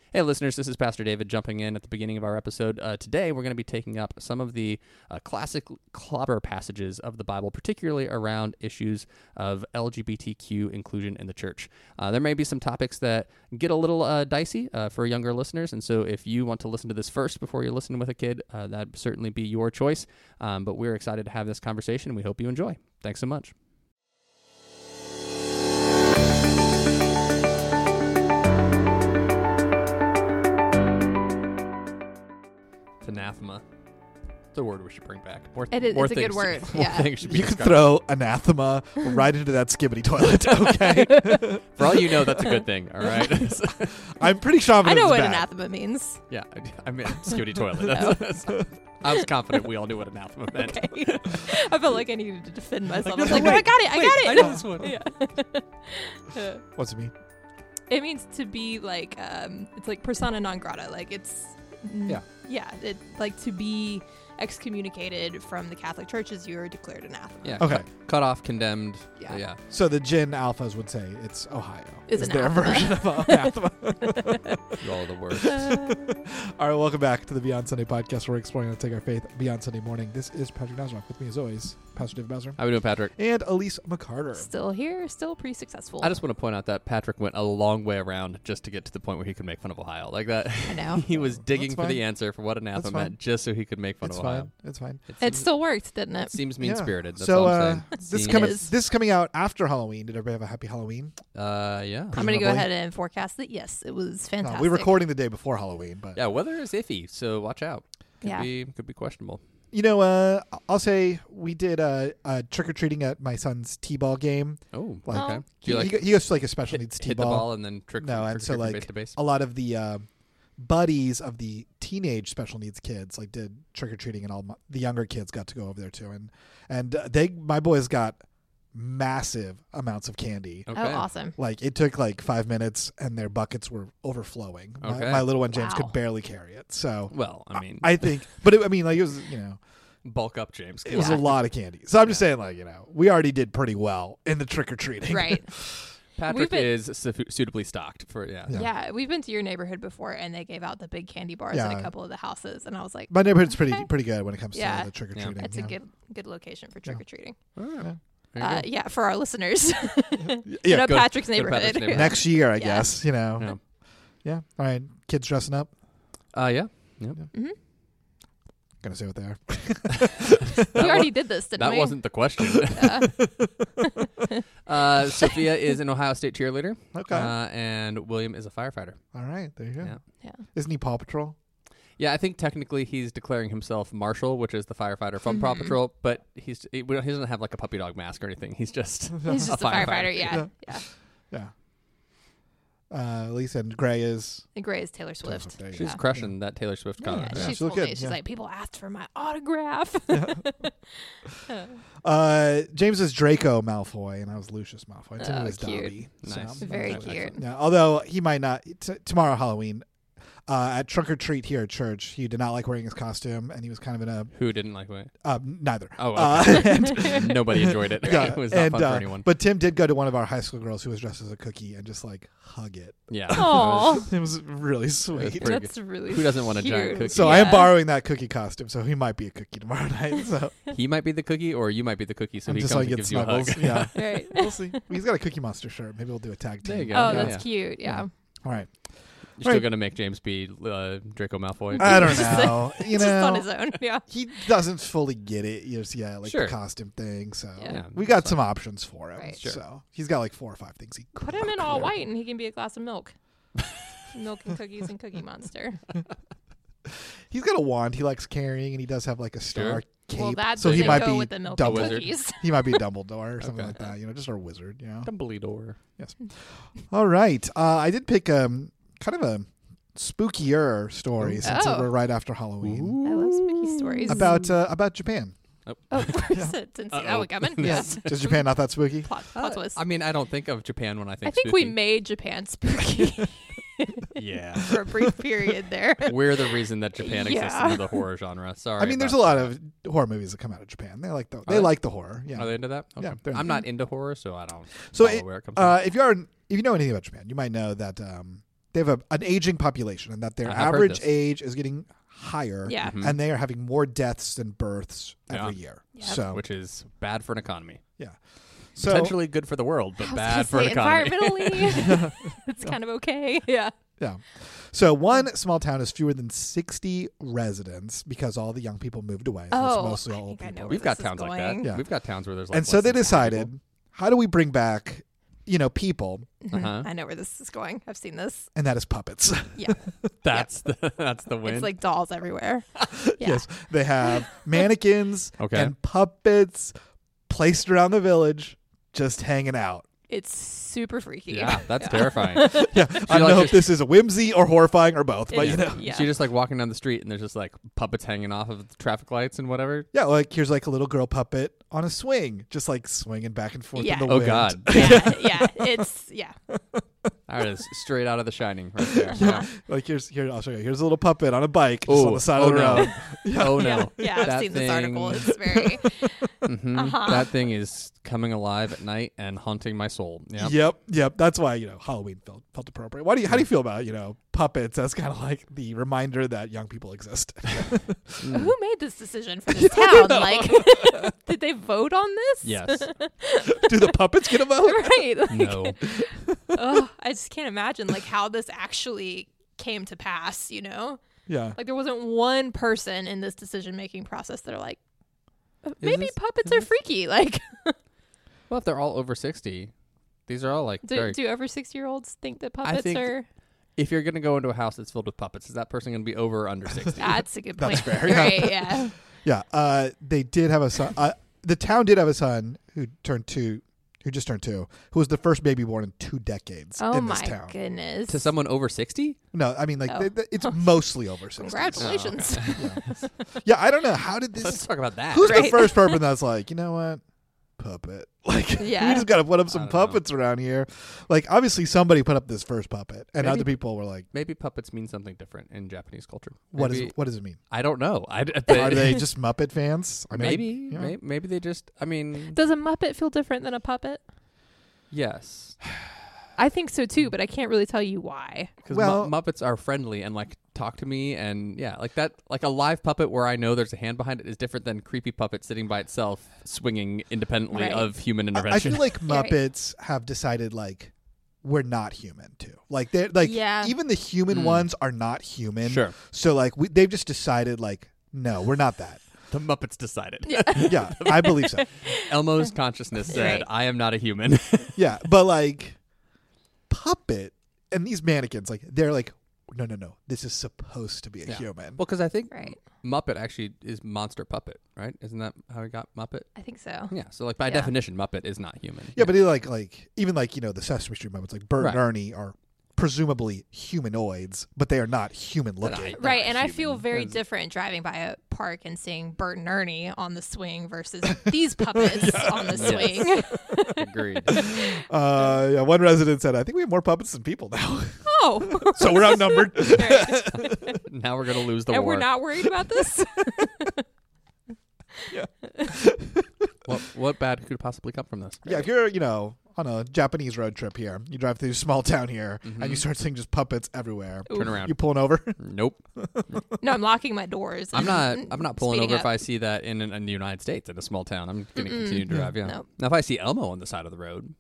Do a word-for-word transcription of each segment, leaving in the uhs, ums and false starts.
Hey, listeners, this is Pastor David jumping in at the beginning of our episode. Uh, today, we're going to be taking up some of the uh, classic clobber passages of the Bible, particularly around issues of L G B T Q inclusion in the church. Uh, there may be some topics that get a little uh, dicey uh, for younger listeners, and so if you want to listen to this first before you listen with a kid, uh, that'd certainly be your choice. Um, but we're excited to have this conversation, and we hope you enjoy. Thanks so much. Anathema. It's a word we should bring back. More, it is, more it's a good word. Yeah. You can throw anathema right into that skibbity toilet, okay? For all you know, that's a good thing, all right? I'm pretty confident I know it's what bad. anathema means. Yeah, I mean, skibbity toilet. That's, that's, I was confident we all knew what anathema meant. Okay. I felt like I needed to defend myself. Like, I was no, like, no, no, I wait, got it. I wait, got it. I know this one. Yeah. What's it mean? It means to be like, um, it's like persona non grata. Like it's, Yeah. Yeah, it, like to be excommunicated from the Catholic Church is you are declared anathema. Yeah. Okay. Cut, cut off, condemned. Yeah. Yeah. So the Gin Alphas would say it's Ohio. Is Is their anathema. version of anathema. You all the words. Uh, All right, welcome back to the Beyond Sunday podcast. Where we're exploring how to take our faith beyond Sunday morning. This is Patrick Nazareth. With me, as always, Pastor David Bowser. How we doing, Patrick? And Elise McCarter. still here, still pretty successful. I just want to point out that Patrick went a long way around just to get to the point where he could make fun of Ohio. Like that. I know. He was digging That's for fine. the answer for what anathema That's fine. meant just so he could make fun It's of Ohio. fine. It's fine. It It seems, still worked, didn't it it? seems mean-spirited. That's so all I'm uh, saying. this Seems- coming is. this is coming out after Halloween. Did everybody have a happy Halloween? Uh, yeah. I'm going to go presumably. ahead and forecast that, yes, it was No, fantastic. we're recording the day before Halloween, but Yeah, weather is iffy, so watch out. Could Yeah. be could be questionable. you know, uh, I'll say we did uh, uh, trick or treating at my son's t-ball game. Oh, Like, okay. Oh. Do He, you like he, he goes to like a special hit, needs hit the t-ball. ball and then trick, No, trick, and so trick like base to base? a lot of the uh, buddies of the teenage special needs kids like did trick or treating, and all my, the younger kids got to go over there too. And and uh, they my boys got massive amounts of candy. Okay. Oh, awesome. Like it took like five minutes, and their buckets were overflowing. My, Okay. my little one James Wow. could barely carry it. So Well, I mean, I think, but it, I mean, like it was, you know, bulk up, James. it was Yeah. a lot of candy. So I'm just saying, like, you know, we already did pretty well in the trick or treating. Right. Patrick been- is su- suitably stocked for yeah. Yeah. Yeah. we've been to your neighborhood before, and they gave out the big candy bars Yeah. at a couple of the houses, and I was like, My neighborhood's pretty Okay. pretty good when it comes Yeah. to the trick or treating. it's yeah. a good good location for trick or treating. Oh, Yeah. there you Uh, go. yeah, for our listeners. Yeah, you know, go- Patrick's go to neighborhood. Patrick's neighborhood. Next year, I Yeah. guess. You know. Yeah. Yeah. All right. Kids dressing up. Uh, yeah. hmm Gonna say what they are. We already did this, didn't That we? wasn't the question. Yeah. uh, Sophia is an Ohio State cheerleader. Okay. Uh, and William is a firefighter. All right. There you go. Yeah. Yeah. Isn't he Paw Patrol? Yeah, I think technically he's declaring himself Marshall, which is the firefighter from Paw Mhm. Patrol, but he's he, we don't- he doesn't have like a puppy dog mask or anything. He's just He's just a firefighter. firefighter. Yeah. Yeah. Yeah. Yeah. Uh, Lisa and Gray is. And Gray is Taylor Taylor Swift. Swift, there you she's go. crushing that Taylor Swift Yeah, comment. Yeah, she she looked told me, good, she's yeah. like, people asked for my autograph. Uh, James is Draco Malfoy, and I was Lucius Malfoy. Timmy Oh, was cute. Dobby. Nice. So, Very that's cute. excellent. Yeah, although he might not. T- tomorrow, Halloween, uh, at Trunk or Treat here at church, he did not like wearing his costume, and he was kind of in a. Who didn't like it? Uh, neither. Oh, Uh, okay. and- Nobody enjoyed it. Yeah, It was not and, fun uh, for anyone. But Tim did go to one of our high school girls who was dressed as a cookie and just like hug it. Yeah. Aw. It was really sweet. Pretty good. That's really Who doesn't want a giant cute. cookie? So I am Yeah. borrowing that cookie costume, so he might be a cookie tomorrow night. So He might be the cookie, or you might be the cookie. So I'm he just comes like and get gives you a snuggles. hug. Yeah, Right. we'll see. He's got a Cookie Monster shirt. Maybe we'll do a tag team. There you go. Oh, Yeah. that's cute. Yeah. All right. You're still Right. gonna make James be uh, Draco Malfoy. I don't Just- know. You Just on know, his own. Yeah. he doesn't fully get it. Yes, yeah, like Sure. the costume thing. So Yeah. Yeah, we that's got fine. some options for him. Right. Sure. So he's got like four or five things he Put him in all white, and he can be a glass of milk. Milk and cookies and Cookie Monster. He's got a wand he likes carrying, and he does have like a star Sure. cape. Well, that so he doesn't might go be with the milk Dumbledore. and cookies. He might be Dumbledore or something Okay. like that. You know, just our wizard. You know. Dumbledore. Yes. All right. Uh, I did pick um kind of a spookier story Ooh. since Oh. we're right after Halloween I love spooky stories. about uh, about Japan. Oh, of course. Didn't see that Uh-oh. one coming. Yes. Is Japan not that spooky? Plot, plot twist. I mean, I don't think of Japan when I think. I think we spooky. made Japan spooky Yeah. for a brief period there. We're the reason that Japan exists Yeah. in the horror genre. Sorry. I mean, there's a about lot of horror movies that come out of Japan. They like the they they? like the horror. Yeah. Are they into that? Okay. Yeah, they're I'm into not into horror, so I don't So follow it- where it comes Uh, from. if you are if you know anything about Japan, you might know that um, they have a, an aging population, and that their I have heard average this. age is getting higher. Yeah. Mhm. And they are having more deaths than births every Yeah. year. Yep. So Which is bad for an economy. yeah. So Potentially good for the world, I but was bad gonna for an say, economy. environmentally, it's kind of okay. Yeah. yeah. So one small town has fewer than sixty residents because all the young people moved away. So Oh, it's mostly I all old think I know people. where We've got this is towns like that. going. Yeah. We've got towns where there's like And so less they than ten decided, how do we bring back, you know, people? Uh-huh. I know where this is going. I've seen this. And that is puppets. Yeah. That's the that's the win. It's like dolls everywhere. Yeah. Yes. They have mannequins Okay. and puppets placed around the village just hanging out. It's super freaky. yeah, that's terrifying. Yeah. I don't like know if just- this is a whimsy or horrifying or both, but It you is- know. Yeah. So you're just like walking down the street and there's just like puppets hanging off of the traffic lights and whatever. Yeah, like here's like a little girl puppet on a swing, just like swinging back and forth Yeah. in the Oh wind. God, yeah, yeah, it's yeah. that is straight out of The Shining right there. Uh-huh. Like here's here I'll show you. Here's a little puppet on a bike just on Oh, the side oh of the no. road. Oh no, Yeah, yeah, I've That seen this thing- article. It's very Mhm. Uh-huh. That thing is coming alive at night and haunting my soul. Yep. Yep, yep. That's why you know Halloween felt felt appropriate. Why do you how do you feel about you know puppets as kind of like the reminder that young people exist? Mm. Who made this decision for this town? Like, did they vote on this? Yes. Do the puppets get a vote? Right. Like, No. ugh, I just can't imagine like how this actually came to pass. You know, Yeah. like there wasn't one person in this decision making process that are like, "Uh, maybe this- puppets is are this- freaky. Like, Well, if they're all over sixty, these are all like do, very. do over sixty year olds think that puppets think- are? If you're gonna go into a house that's filled with puppets, is that person gonna be over or under sixty? That's a good point. That's fair, yeah. Right? Yeah. Yeah. Uh, they did have a son. Uh, the town did have a son who turned two, who just turned two, who was the first baby born in two decades Oh in my this town. goodness. To someone over sixty? No, I mean like Oh. they, they- it's mostly over sixty. Congratulations. Yeah. Yeah, I don't know how did Let's this. talk about that. Who's the Right. first person that's like, you know what, puppet? Like, Yeah. we just got to put up I some don't know. puppets around here. Like, obviously, somebody put up this first puppet, and Maybe- other people were like, Maybe puppets mean something different in Japanese culture. "What is Maybe- it, what does it mean? I don't know. I, Are they just Muppet fans? I mean, I- maybe, yeah. may- maybe they just. I mean, Does a Muppet feel different than a puppet? yes, I think so too, but I can't really tell you why. because Well- Muppets are friendly and like talk to me, and yeah, like that. Like a live puppet where I know there's a hand behind it is different than creepy puppet sitting by itself, swinging independently Right. of human I- I intervention. feel like You're right. Muppets have decided like we're not human too. Like they're like Yeah. even the human Mm. ones are not human. Sure, So like we, they've just decided like no, we're not that. the Muppets decided. Yeah. Yeah, I believe so. Elmo's consciousness said, Right. "I am not a human." Yeah, but like puppet and these mannequins, like they're like, no, no, no, this is supposed to be a Yeah. human. Well, because I think Right. Muppet actually is monster puppet, right? Isn't that how we got Muppet? I think so. Yeah. So like by Yeah. definition, Muppet is not human. Yeah, but it like like even like you know the Sesame Street Muppets, like Bert Right. and Ernie are presumably humanoids, but they are not human looking. They're Right, not and I human. feel very That's- different driving by a park and seeing Bert and Ernie on the swing versus these puppets on the swing. Agreed. Uh, yeah, one resident said, "I think we have more puppets than people now, Oh, so we're outnumbered." Right. Now we're gonna lose the and war. we're not worried about this. What what bad could possibly come from this? Yeah, if you're you know on a Japanese road trip here, you drive through a small town here, and you Mhm. start seeing just puppets everywhere. Turn around. You pulling over? Nope. No, I'm locking my doors. I'm not. and I'm not pulling speeding over up. if I see that in, in, in the United States in a small town. I'm going to Mm-mm. continue to drive. Yeah. No. Now, if I see Elmo on the side of the road,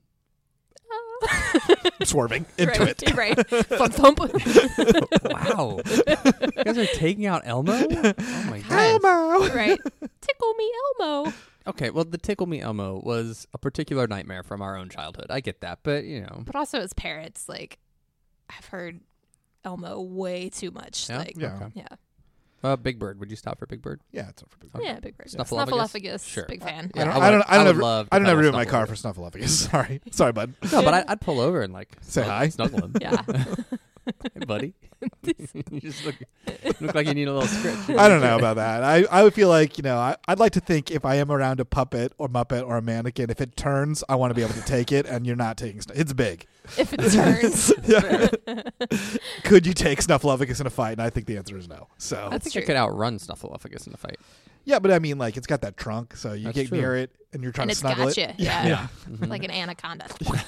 Swerving into right, it. Right. Thump, thump. wow, you guys are taking out Elmo. Oh my god. Elmo. Right. Tickle me, Elmo. Okay, well, the Tickle Me Elmo was a particular nightmare from our own childhood. I get that, but you know, But also as parents, like, I've heard Elmo way too much. Yeah? Like, Yeah. Okay. yeah. uh, Big Bird. Would you stop for Big Bird? Yeah, it's not for big. Okay. Yeah, Big Bird. Snuffleupagus? Snuffleupagus. Sure. Big fan. I don't. I I would- don't. I I don't would ever. love to I don't cuddle ever in my car Snuffleupagus. for Snuffleupagus. Sorry. Sorry, bud. No, but I, I'd pull over and like Say snuggle- hi. snuggle him. Yeah. Hey, buddy. You just look look like you need a little scratch. I don't know about that. I, I would feel like, you know, I, I'd like to think if I am around a puppet or Muppet or a mannequin, if it turns, I want to be able to take it, and you're not taking Snuff. It's big. If it turns. Could you take Snuffleupagus in a fight? And I think the answer is no. So, That's I think true. I could outrun Snuffleupagus in a fight. Yeah, but I mean, like, it's got that trunk, so you That's get true. near it and you're trying And to it's snuggle got it. you. Yeah. Yeah. Mhm. Like an anaconda.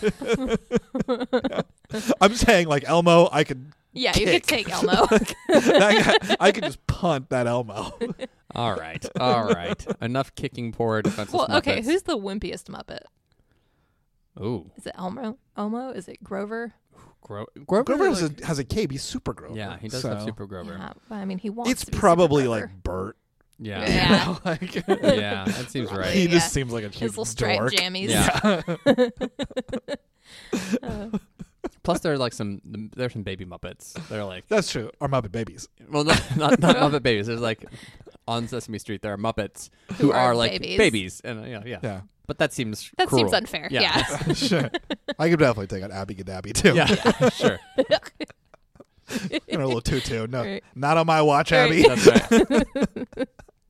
I'm saying, like, Elmo, I could Yeah, you Kick. could take Elmo. I, I could just punt that Elmo. All right. All right. Enough kicking poor defenseless Well, okay, Muppets. who's the wimpiest Muppet? Ooh. Is it Elmo? Elmo? Is it Grover? Gro- Grover, Grover has like- a, has a cape. He's Super Grover. Yeah, he does so have Super Grover. Yeah, but I mean, he wants. It's to be probably Super like Grover. Bert. Yeah. Yeah. like, Yeah, that seems right. He Yeah. just seems like a cheap his little striped dork. jammies. Yeah. Uh, Plus, there are like some there's some baby Muppets. They're like, That's true. Or Muppet Babies. well, not not, not Muppet babies. There's like on Sesame Street there are Muppets who, Who are are like babies. and uh, yeah, yeah, Yeah. But that seems that cruel. seems unfair. Yeah. Yeah. Sure. I could definitely take out Abby Gadabby too. Yeah, sure. And a little tutu. No, Right. not on my watch, Right. Abby. That's right.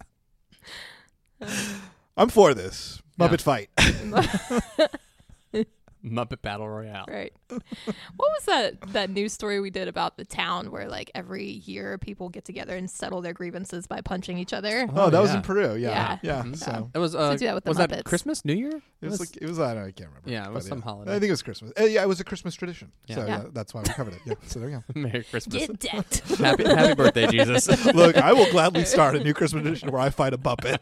I'm for this. Yeah. Muppet fight. Muppet Battle Royale. Right. What was that that news story we did about the town where like every year people get together and settle their grievances by punching each other? Oh, that was yeah. in Peru. Yeah. Yeah. Yeah. Mhm. So It was uh, So do that with the was that Muppets. Christmas, New Year? it was like it was I, don't know, I can't remember. Yeah, it was But, some holiday. I think it was Christmas. Uh, yeah, it was a Christmas tradition. Yeah. So Yeah. yeah, that's why we covered it. Yeah. So there you Merry Christmas. Get decked. happy Happy birthday, Jesus. go. Look, I will gladly start a new Christmas tradition where I fight a Muppet.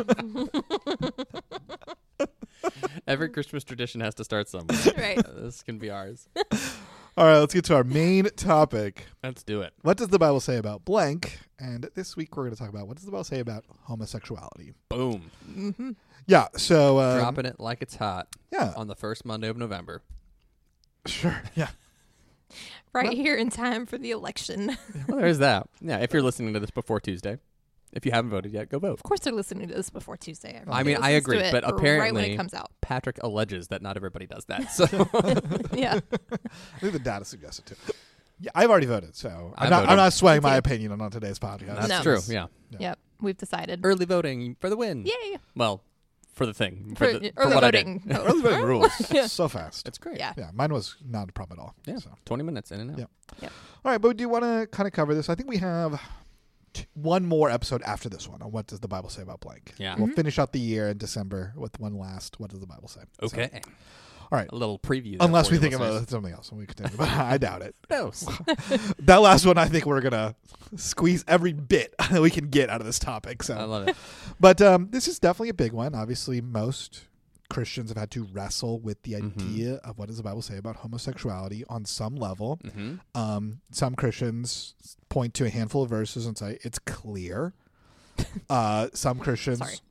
Every Christmas tradition has to start somewhere. Right. Uh, this can be ours. All right, let's get to our main topic. Let's do it. What does the Bible say about blank? And this week we're going to talk about what does the Bible say about homosexuality? Boom. hmm Yeah. So um, Dropping it like it's hot yeah, on the first Monday of November. sure. Yeah. Right Well- here in time for the election. Well, there's that. Yeah, if you're listening to this before Tuesday. If you haven't voted yet, go vote. Of course, they're listening to this before Tuesday. Everybody I mean, I listens agree, to it but right when apparently- it comes out. Patrick alleges that not everybody does that. So Yeah. I think the data suggests it too. Yeah, I've already voted, so I I'm not, voted. I'm not swaying Me my too. opinion on, on today's podcast. that's No. true. Yeah. Yep. We've decided. Early voting for the win. Yay. Well, for the thing. For, For, the, for early what I voting. did. Early voting rules Yeah. so fast. It's great. Yeah. Yeah, mine was not a problem at all. Yeah. So. twenty minutes in and out. Yeah. All right, but do you want to kind of cover this? I think we have t- one more episode after this one on what does the Bible say about blank. Yeah. We'll Mhm. finish out the year in December with one last. What does the Bible say? So, Okay. all right. A little preview. there Unless for we you think listeners. about something else and we continue, but I doubt it. No. That last one, I think we're gonna squeeze every bit that we can get out of this topic. So, I love it. but um, this is definitely a big one. Obviously, most Christians have had to wrestle with the Mhm. idea of what does the Bible say about homosexuality on some level. hmm Um, some Christians point to a handful of verses and say it's clear. Uh, some Christians, Sorry.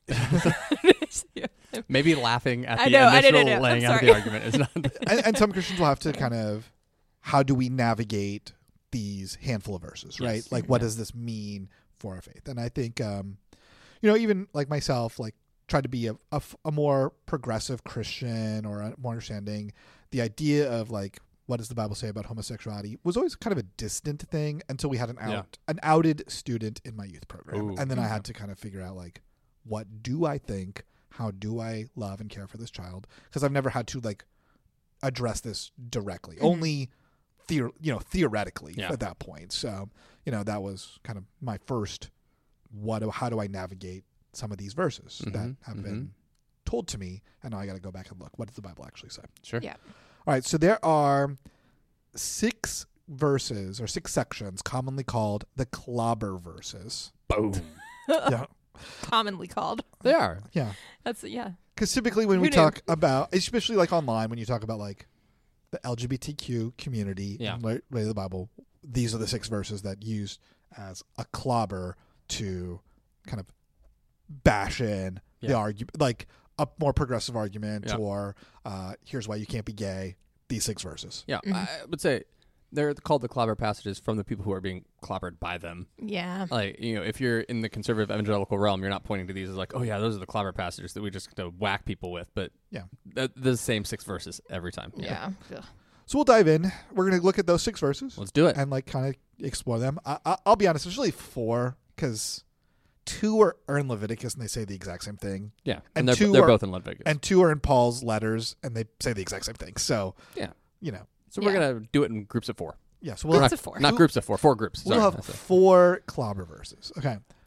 Maybe laughing at I the know, I initial know, no, no, laying I'm out of the sorry. argument is not. and, and some Christians will have to kind of, how do we navigate these handful of verses, right? Yes. Like, what Yeah. does this mean for our faith? And I think, um, you know, even like myself, like tried to be a, a f- a more progressive Christian or a more understanding. The idea of like, what does the Bible say about homosexuality was always kind of a distant thing until we had an out Yeah. an outed student in my youth program, Ooh. and then I Mhm. had to kind of figure out like, what do I think? How do I love and care for this child? Because I've never had to like address this directly, Mhm. only theor- you know theoretically Yeah. at that point. So you know that was kind of my first. What? Do, how do I navigate some of these verses that Mhm, have mhm. been told to me, and now I got to go back and look. What does the Bible actually say? Sure. Yeah. All right, so there are six verses or six sections commonly called the clobber verses. Boom. yeah, Commonly called. They are. yeah. That's yeah. Because typically when Who we knew? talk about, especially like online, when you talk about like the L G B T Q community Yeah. in the way of the Bible, these are the six verses that used as a clobber to kind of bash in the Yeah. argument, like a more progressive argument, Yeah. or uh, here's why you can't be gay. These six verses. Yeah. Mhm. I would say they're called the clobber passages from the people who are being clobbered by them. Yeah. Like, you know, if you're in the conservative evangelical realm, you're not pointing to these as like, oh, yeah, those are the clobber passages that we just to whack people with. But Yeah. th- the same six verses every time. Yeah. Ugh. So we'll dive in. We're going to look at those six verses Let's do it. and like kind of explore them. I, I, I'll be honest, there's really four because two are, are in Leviticus and they say the exact same thing, Yeah. and And, they're, two they're are- both in Leviticus. and two are in Paul's letters and they say the exact same thing. So Yeah. you know, so we're Yeah. going to do it in groups of four. yeah. So we'll Groups have, of four. Not groups of four, four groups. we'll Sorry. have That's it. four clobber verses. Okay.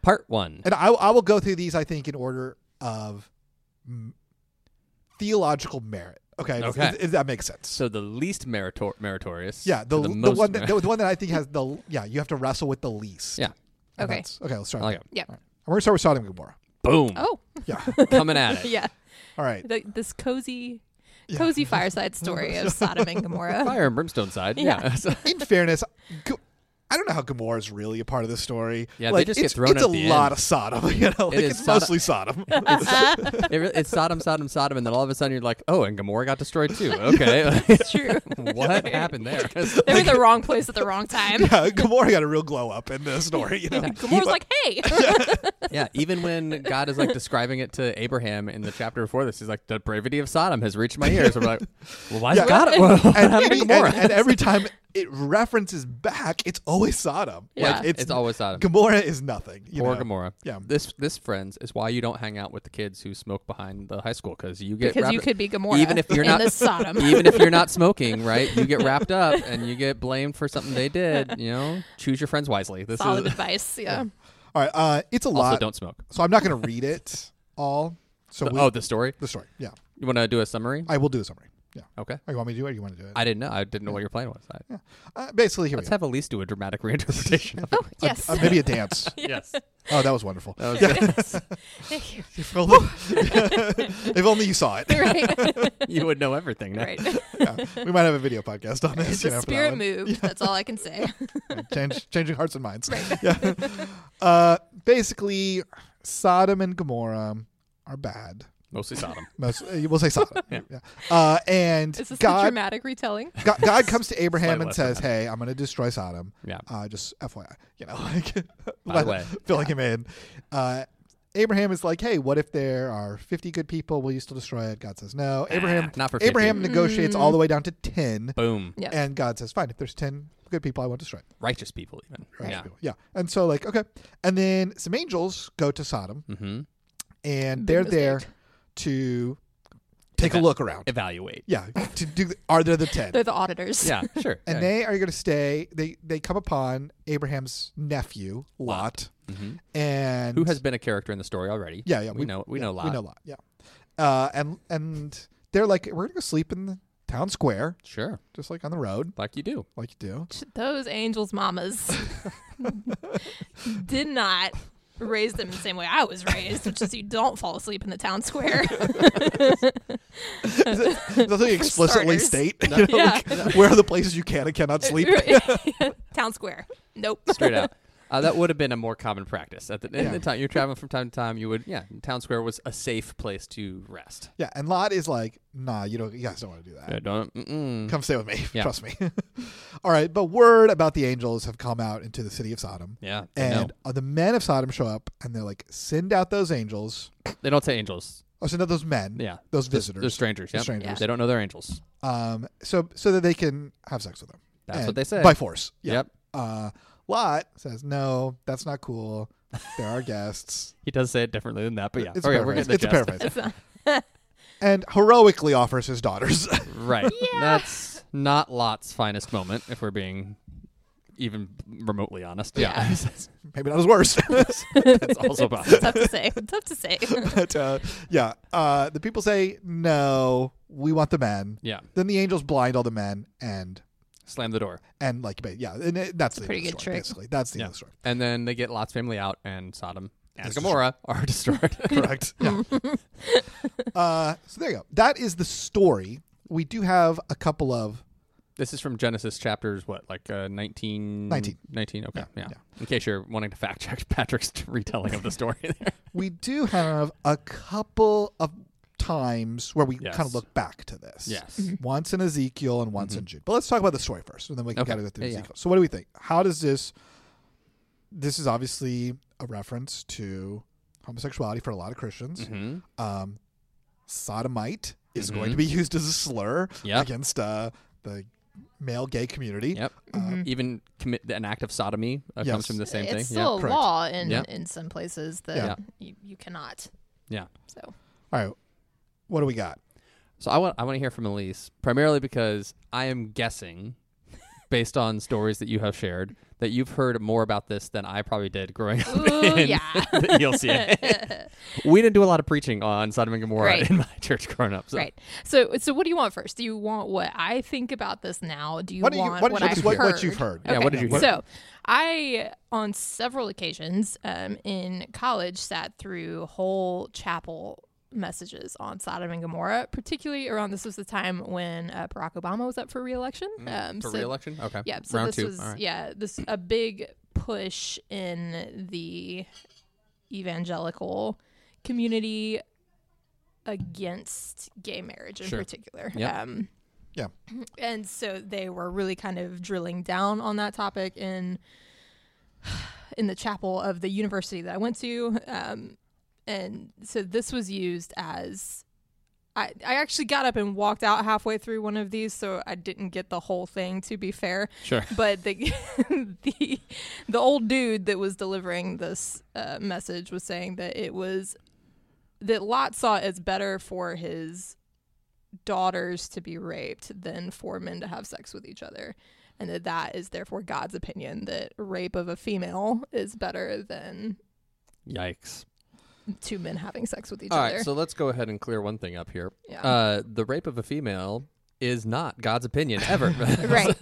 Part one. And I, I will go through these, I think, in order of mm, theological merit. Okay, Okay. If, if that makes sense. So the least meritor- meritorious. Yeah, the to the, most one that, mer- the one that I think has the yeah, you have to wrestle with the least. Yeah. And Okay. that's- Okay, let's start. I like with it. Yeah. that. We're gonna start with Sodom and Gomorrah. Boom. Oh, Yeah. Coming at it. yeah. All right. The, this cozy, Yeah. cozy fireside story of Sodom and Gomorrah. Fire and brimstone side. Yeah. Yeah. So- In fairness, Go- I don't know how Gomorrah is really a part of this story. Yeah, they like, just get it's, thrown It's at a the lot end. of Sodom. You know, like is it's Sodom- mostly Sodom. it's, it, re- it's Sodom, Sodom, Sodom, and then all of a sudden you're like, oh, and Gomorrah got destroyed too. Okay. It's true. What happened there? They were in the wrong place at the wrong time. yeah, Gomorrah got a real glow up in the story. You know, Gomorrah's like, hey. Yeah, even when God is like describing it to Abraham in the chapter before this, he's like, the bravity of Sodom has reached my ears. I'm like, well, why Yeah. is God? What and, happened to and, Gomorrah? and every time it references back, it's always Sodom. Yeah. Like, it's, always Sodom. Gomorrah is nothing. You Poor know? Gomorrah. Yeah. This, this, friends, is why you don't hang out with the kids who smoke behind the high school because you get Because wrapped- you could be Gomorrah. even if you're in not this Sodom. even if you're not smoking, right? You get wrapped up and you get blamed for something they did. You know, choose your friends wisely. This Solid is advice. Yeah. All right. Uh, it's a also lot. don't smoke. So I'm not going to read it all. So The- we, oh, the story. the story. Yeah, You want to do a summary? I will do a summary. Yeah. Okay. Oh, you want me to do it? Or you want to do it? I didn't know. I didn't know what your plan was. I, uh, basically, here let's we go. have Elise do a dramatic reinterpretation. of Oh, A- yes. uh, maybe a dance. Yes. Oh, that was wonderful. That was Yeah. Thank you. if, only, if only you saw it. Right. You would know everything now. right. Yeah. We might have a video podcast on this. The you know, for that spirit one. moved. That's all I can say. Change, changing hearts and minds. Right. Yeah. Uh, basically, Sodom and Gomorrah are bad. Mostly Sodom. Most, uh, we'll say Sodom. Yeah. Yeah. Uh, and Is this the God, dramatic retelling? God, God comes to Abraham Slightly and less says, dramatic. "Hey, I'm going to destroy Sodom." Yeah. Uh, just F Y I, you know, like By the way. filling him in. Uh, Abraham is like, "Hey, what if there are fifty good people? Will you still destroy it?" God says, "No." Abraham, not for fifty. Abraham negotiates all the way down to ten, Boom. Yeah. and God says, "Fine, if there's ten good people, I won't destroy it." Righteous people, even. Right, Yeah. people. Yeah. And so, like, okay, and then some angels go to Sodom, Mm-hmm. and Big they're mistake. there to take a Eva- look around. Evaluate. Yeah, to do. The, are there the ten? They're the auditors. Yeah. Sure. And yeah. they are going to stay. They they come upon Abraham's nephew Lot, Mhm. and Who has been a character in the story already? yeah yeah We know. We yeah, know Lot. we know Lot yeah, uh, and and they're like, we're gonna go sleep in the town square, Sure. just like on the road, Like you do. like you do. Those angels' mamas did not raise them in the same way I was raised, which is you don't fall asleep in the town square. Nothing explicitly starters. state. You know, Yeah. like, where are the places you can and cannot sleep? Town square. Nope. Straight out. Uh, that would have been a more common practice at the, in Yeah. the time you're traveling from time to time. You would, yeah. Town square was a safe place to rest. Yeah, and Lot is like, nah, you don't. You guys don't want to do that. Yeah, don't. Mm-mm. Come stay with me. Yeah. Trust me. All right, but word about the angels have come out into the city of Sodom. Yeah. they know. And uh, the men of Sodom show up, and they're like, send out those angels. They don't say angels. Or send out those men. Yeah. Those They're- visitors. They're strangers. They're Yeah. strangers. They don't know they're angels. Um, so so that they can have sex with them. That's And- what they say. by force. Yeah. Yep. Uh, Lot says, no, that's not cool. They're our guests. He does say it differently than that, but yeah. It's a Okay, we're paraphrase. getting the It's a gist. paraphrase. It's not- And heroically offers his daughters. Right. Yeah. That's not Lot's finest moment, if we're being even remotely honest. Yeah. Maybe not as worse. That's also possible. Tough to say. Tough to say. But uh, yeah, uh, the people say, no, we want the men. Yeah. Then the angels blind all the men and Slam the door. and like ba- yeah, and it, that's the pretty end of the good story, trick. basically. That's the Yeah. end of the story. And then they get Lot's family out, and Sodom and It's Gomorrah are destroyed. Correct. Yeah. uh, so there you go. That is the story. We do have a couple of This is from Genesis chapters, what, like uh, nineteen? nineteen. nineteen, okay. Yeah, Yeah, yeah. In case you're wanting to fact check Patrick's retelling of the story there. we do have a couple of times where we Yes. kind of look back to this. Yes. Once in Ezekiel and once in Jude. But let's talk about the story first, and then we can Okay. kind of go through Yeah, yeah. Ezekiel. So what do we think? How does this this is obviously a reference to homosexuality for a lot of Christians. Mm-hmm. Um, sodomite is Mhm. going to be used as a slur Yep. against uh, the male gay community. Yep. Uh, Even commit an act of sodomy uh, Yes. comes from the same it's thing. still a correct. law in, Yeah. in some places that Yeah. you, you cannot. Yeah. So All right. What do we got? So I want I want to hear from Elise primarily because I am guessing based on stories that you have shared, that you've heard more about this than I probably did growing up. Ooh, in yeah. the E L C A. We didn't do a lot of preaching on Sodom and Gomorrah Right. in my church growing up. So. Right. So, so what do you want first? Do you want what I think about this now? Do you What do you- want what what, did you- I've what- heard? what you've heard. Yeah, what did you hear? So, I, on several occasions um, in college, sat through whole chapel messages on Sodom and Gomorrah, particularly around this was the time when uh, Barack Obama was up for re-election. Um, For so, re-election? Okay. Yeah. So Round this two. was All right. yeah this a big push in the evangelical community against gay marriage in Sure. particular. Yep. Um, Yeah. and so they were really kind of drilling down on that topic in in the chapel of the university that I went to. Um, and so this was used as I, I actually got up and walked out halfway through one of these, so I didn't get the whole thing, to be fair. Sure. But the the the old dude that was delivering this uh, message was saying that it was that Lot saw it as better for his daughters to be raped than for men to have sex with each other, and that that is therefore God's opinion that rape of a female is better than Yikes. two men having sex with each All other. right, so let's go ahead and clear one thing up here. Yeah. Uh, the rape of a female is not God's opinion ever. Right.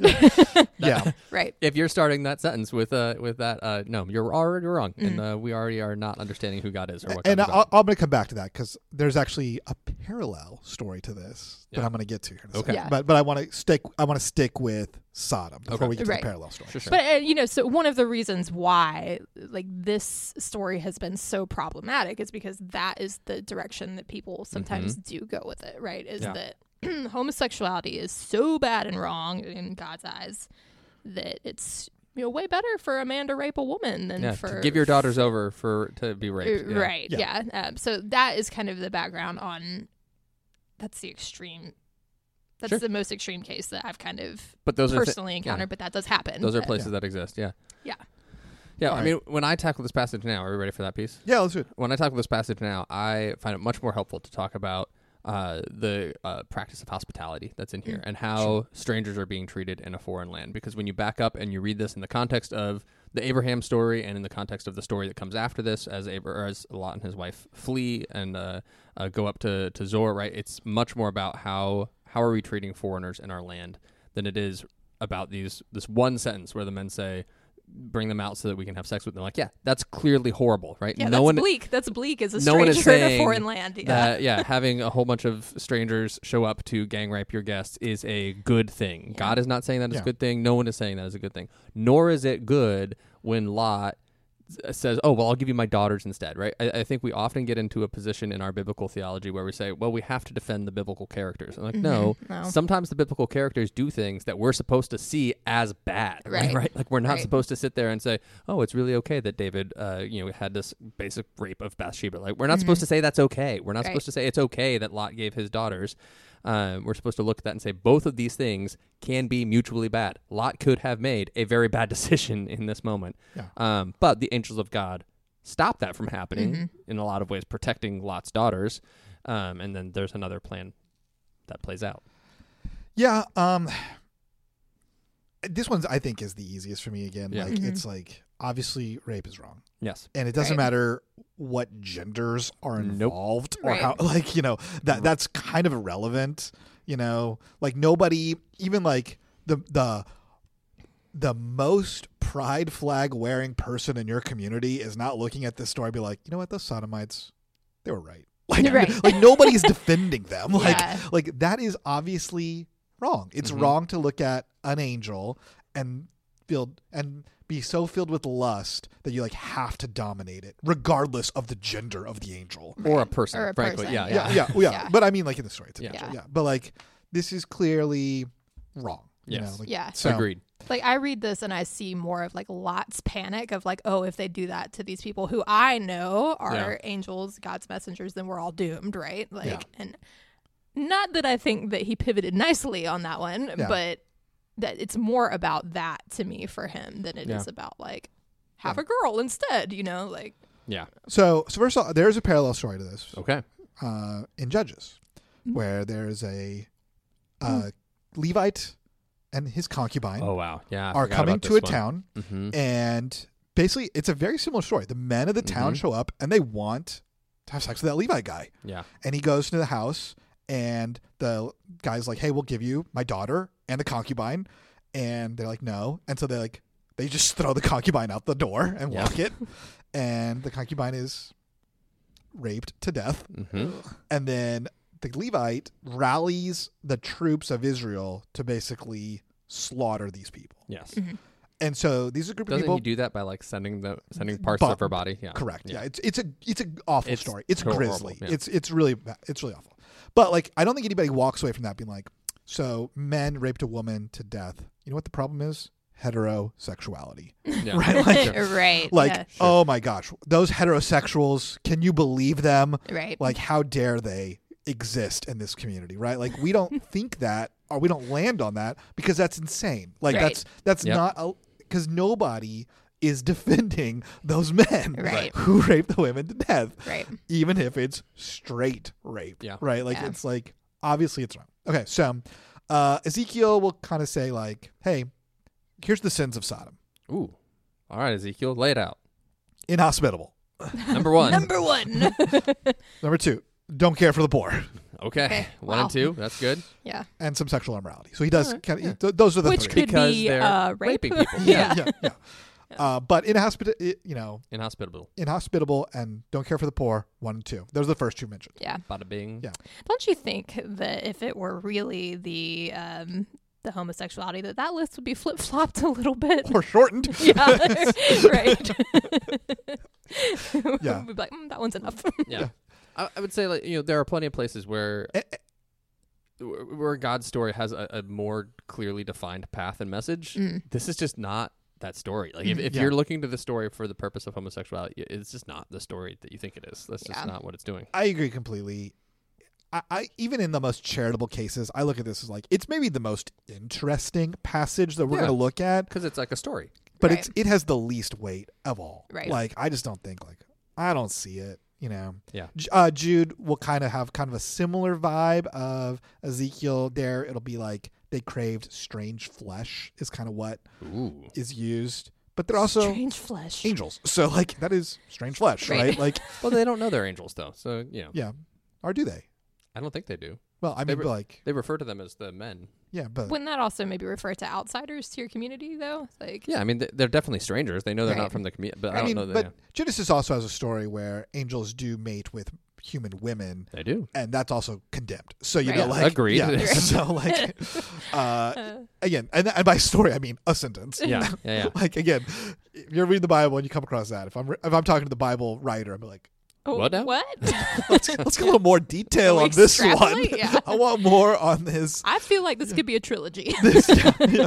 Yeah. Right. If you're starting that sentence with uh with that, uh, no, you're already wrong, Mm. and uh, we already are not understanding who God is or what. And God is I'll, about. I'm going to come back to that because there's actually a parallel story to this that Yeah. I'm going to get to here. In a Okay. second. Yeah. But but I want to stick. I want to stick with Sodom before Okay. we get to Right. the parallel story. Sure, sure. But uh, you know, so one of the reasons why like this story has been so problematic is because that is the direction that people sometimes do go with it, right? Is Yeah. that homosexuality is so bad and wrong in God's eyes that it's you know way better for a man to rape a woman than yeah, for to give your daughters over for to be raped. Uh, Yeah. Right. Yeah. Yeah. Um, so that is kind of the background on. That's the extreme. That's Sure. the most extreme case that I've kind of But those are thi- personally encountered, but that does happen. those are Uh, places that exist. Yeah. Yeah. Yeah. All I right. mean, when I tackle this passage now, are we ready for that piece? Yeah, let's do it. When I tackle this passage now, I find it much more helpful to talk about uh, the uh, practice of hospitality that's in here Mm. and how strangers are being treated in a foreign land. Because when you back up and you read this in the context of the Abraham story and in the context of the story that comes after this, as Abra- or as Lot and his wife flee and uh, uh, go up to, to Zoar, right? It's much more about how how are we treating foreigners in our land than it is about these this one sentence where the men say, bring them out so that we can have sex with them. Like, yeah, that's clearly horrible, right? Yeah, no that's one, bleak. That's bleak as a no one is stranger in a saying foreign land. Yeah. that, yeah, having a whole bunch of strangers show up to gang rape your guests is a good thing. Yeah. God is not saying that is Yeah. a good thing. No one is saying that is a good thing. Nor is it good when Lot s- says, oh, well, I'll give you my daughters instead, right? I, I think we often get into a position in our biblical theology where we say, well, we have to defend the biblical characters. I'm like, no, No. sometimes the biblical characters do things that we're supposed to see as bad, Right. right? Like, we're not Right. supposed to sit there and say, oh, it's really okay that David, uh, you know, had this basic rape of Bathsheba. Like, we're not supposed to say that's okay. We're not Right. supposed to say it's okay that Lot gave his daughters. Um, we're supposed to look at that and say both of these things can be mutually bad. Lot could have made a very bad decision in this moment. Yeah. Um, but the angels of God stop that from happening Mhm. in a lot of ways, protecting Lot's daughters. Um, and then there's another plan that plays out. Yeah. Um. This one's I think is the easiest for me again. Yeah. Like Mhm. it's like obviously rape is wrong. Yes. And it doesn't Right. matter what genders are Nope. involved or Right. how like, you know, that that's kind of irrelevant, you know. Like nobody even like the the the most pride flag wearing person in your community is not looking at this story and be like, "You know what? Those sodomites, they were right." Like Right. like nobody's defending them. Like Yeah. like that is obviously wrong. It's Mhm. wrong to look at an angel and feel and be so filled with lust that you like have to dominate it, regardless of the gender of the angel. Or a person, Or a frankly. person, Yeah, Yeah, yeah. yeah, well, yeah. Yeah. But I mean, like in the story, it's an Yeah. angel. Yeah. But like, this is clearly wrong. You Yes. know? Like, Yeah. So, Agreed. Like I read this and I see more of like Lot's panic of like, oh, if they do that to these people who I know are Yeah. angels, God's messengers, then we're all doomed, right? Like, Yeah. and not that I think that he pivoted nicely on that one, Yeah. but that it's more about that to me for him than it is Yeah. about like have a girl instead, you know, like Yeah. So, so first of all, there's a parallel story to this Okay. uh, in Judges, Mhm. where there's a uh, Levite and his concubine Oh wow, yeah, I are forgot coming about to a this one. town, Mm-hmm. and basically it's a very similar story. The men of the town Mhm. show up and they want to have sex with that Levite guy. Yeah, And he goes to the house, and the guy's like, "Hey, we'll give you my daughter and the concubine." And they're like, "No." And so they like they just throw the concubine out the door and Yeah. walk it. And the concubine is raped to death. mm-hmm. And then the Levite rallies the troops of Israel to basically slaughter these people. yes. And so these are a group of Doesn't people. he do that by like sending the sending parts But- of her body? Yeah, Correct. Yeah. Yeah. It's it's a it's an awful It's story. It's horrible, grisly. yeah. It's it's really ba- it's really awful. But like I don't think anybody walks away from that being like, so men raped a woman to death. You know what the problem is? Heterosexuality. Yeah. Right? Like right. like yeah. oh my gosh, those heterosexuals, can you believe them? Right. Like how dare they exist in this community, right? Like we don't think that or we don't land on that because that's insane. Like Right. that's that's Yep. not a because nobody is defending those men Right. who rape the women to death, right. even if it's straight rape. Yeah. Right? Like Yeah. it's like obviously it's wrong. Okay, so uh, Ezekiel will kind of say like, "Hey, here's the sins of Sodom: Ooh, all right, Ezekiel, lay it out. inhospitable. Number one. Number one. Number two, don't care for the poor, Okay, Okay, one wow. and two. That's good. yeah. and some sexual immorality." So he does. All right, Kind of, yeah. th- those are the Which three. could Because be they're uh, rape. raping people. yeah, yeah. yeah, yeah. Uh, but inhospitable, you know, Inhospitable. inhospitable and don't care for the poor, one and two. Those are the first two mentioned. Yeah. Bada bing. Yeah. Don't you think that if it were really the um, the homosexuality, that that list would be flip flopped a little bit? Or shortened. Yeah. right. Yeah. We'd be like, mm, that one's enough. Yeah. I, I would say, like, you know, there are plenty of places where Eh, eh, where God's story has a, a more clearly defined path and message. Mm. This is just not that story. Like, if, if Yeah. you're looking to the story for the purpose of homosexuality, it's just not the story that you think it is. That's just Yeah. not what it's doing. I agree completely. I, I even in the most charitable cases, I look at this as like it's maybe the most interesting passage that we're Yeah. going to look at, Because it's like a story. but Right. it's it has the least weight of all. Right. Like I just don't think like I don't see it. You know. Yeah. J- Uh, Jude will kind of have kind of a similar vibe of Ezekiel. There, it'll be like they craved strange flesh is kind of what Ooh. is used, but they're also Strange flesh. angels. So like that is strange flesh, right? Right. Like Well, they don't know they're angels, though. So, you know, yeah, or do they? I don't think they do. Well, I They mean, were- but like They refer to them as the men. yeah, but Wouldn't that also maybe refer to outsiders to your community, though? Like, Yeah, I mean, th- they're definitely strangers. They know they're Right. not from the community, but I, I don't mean, know that but yeah. Genesis also has a story where angels do mate with human women, they do. and that's also condemned. So you Right. know, Yeah, like agreed. Yeah, Right. so like, uh, uh, again, and, and by story I mean a sentence. Yeah, yeah, yeah. Like again, if you're reading the Bible and you come across that, if I'm re- if I'm talking to the Bible writer, I'm like, oh, What now? What? let's, let's get a little more detail Can we on this one. extrapolate? Yeah. I want more on this. I feel like this could be a trilogy. This, yeah, yeah.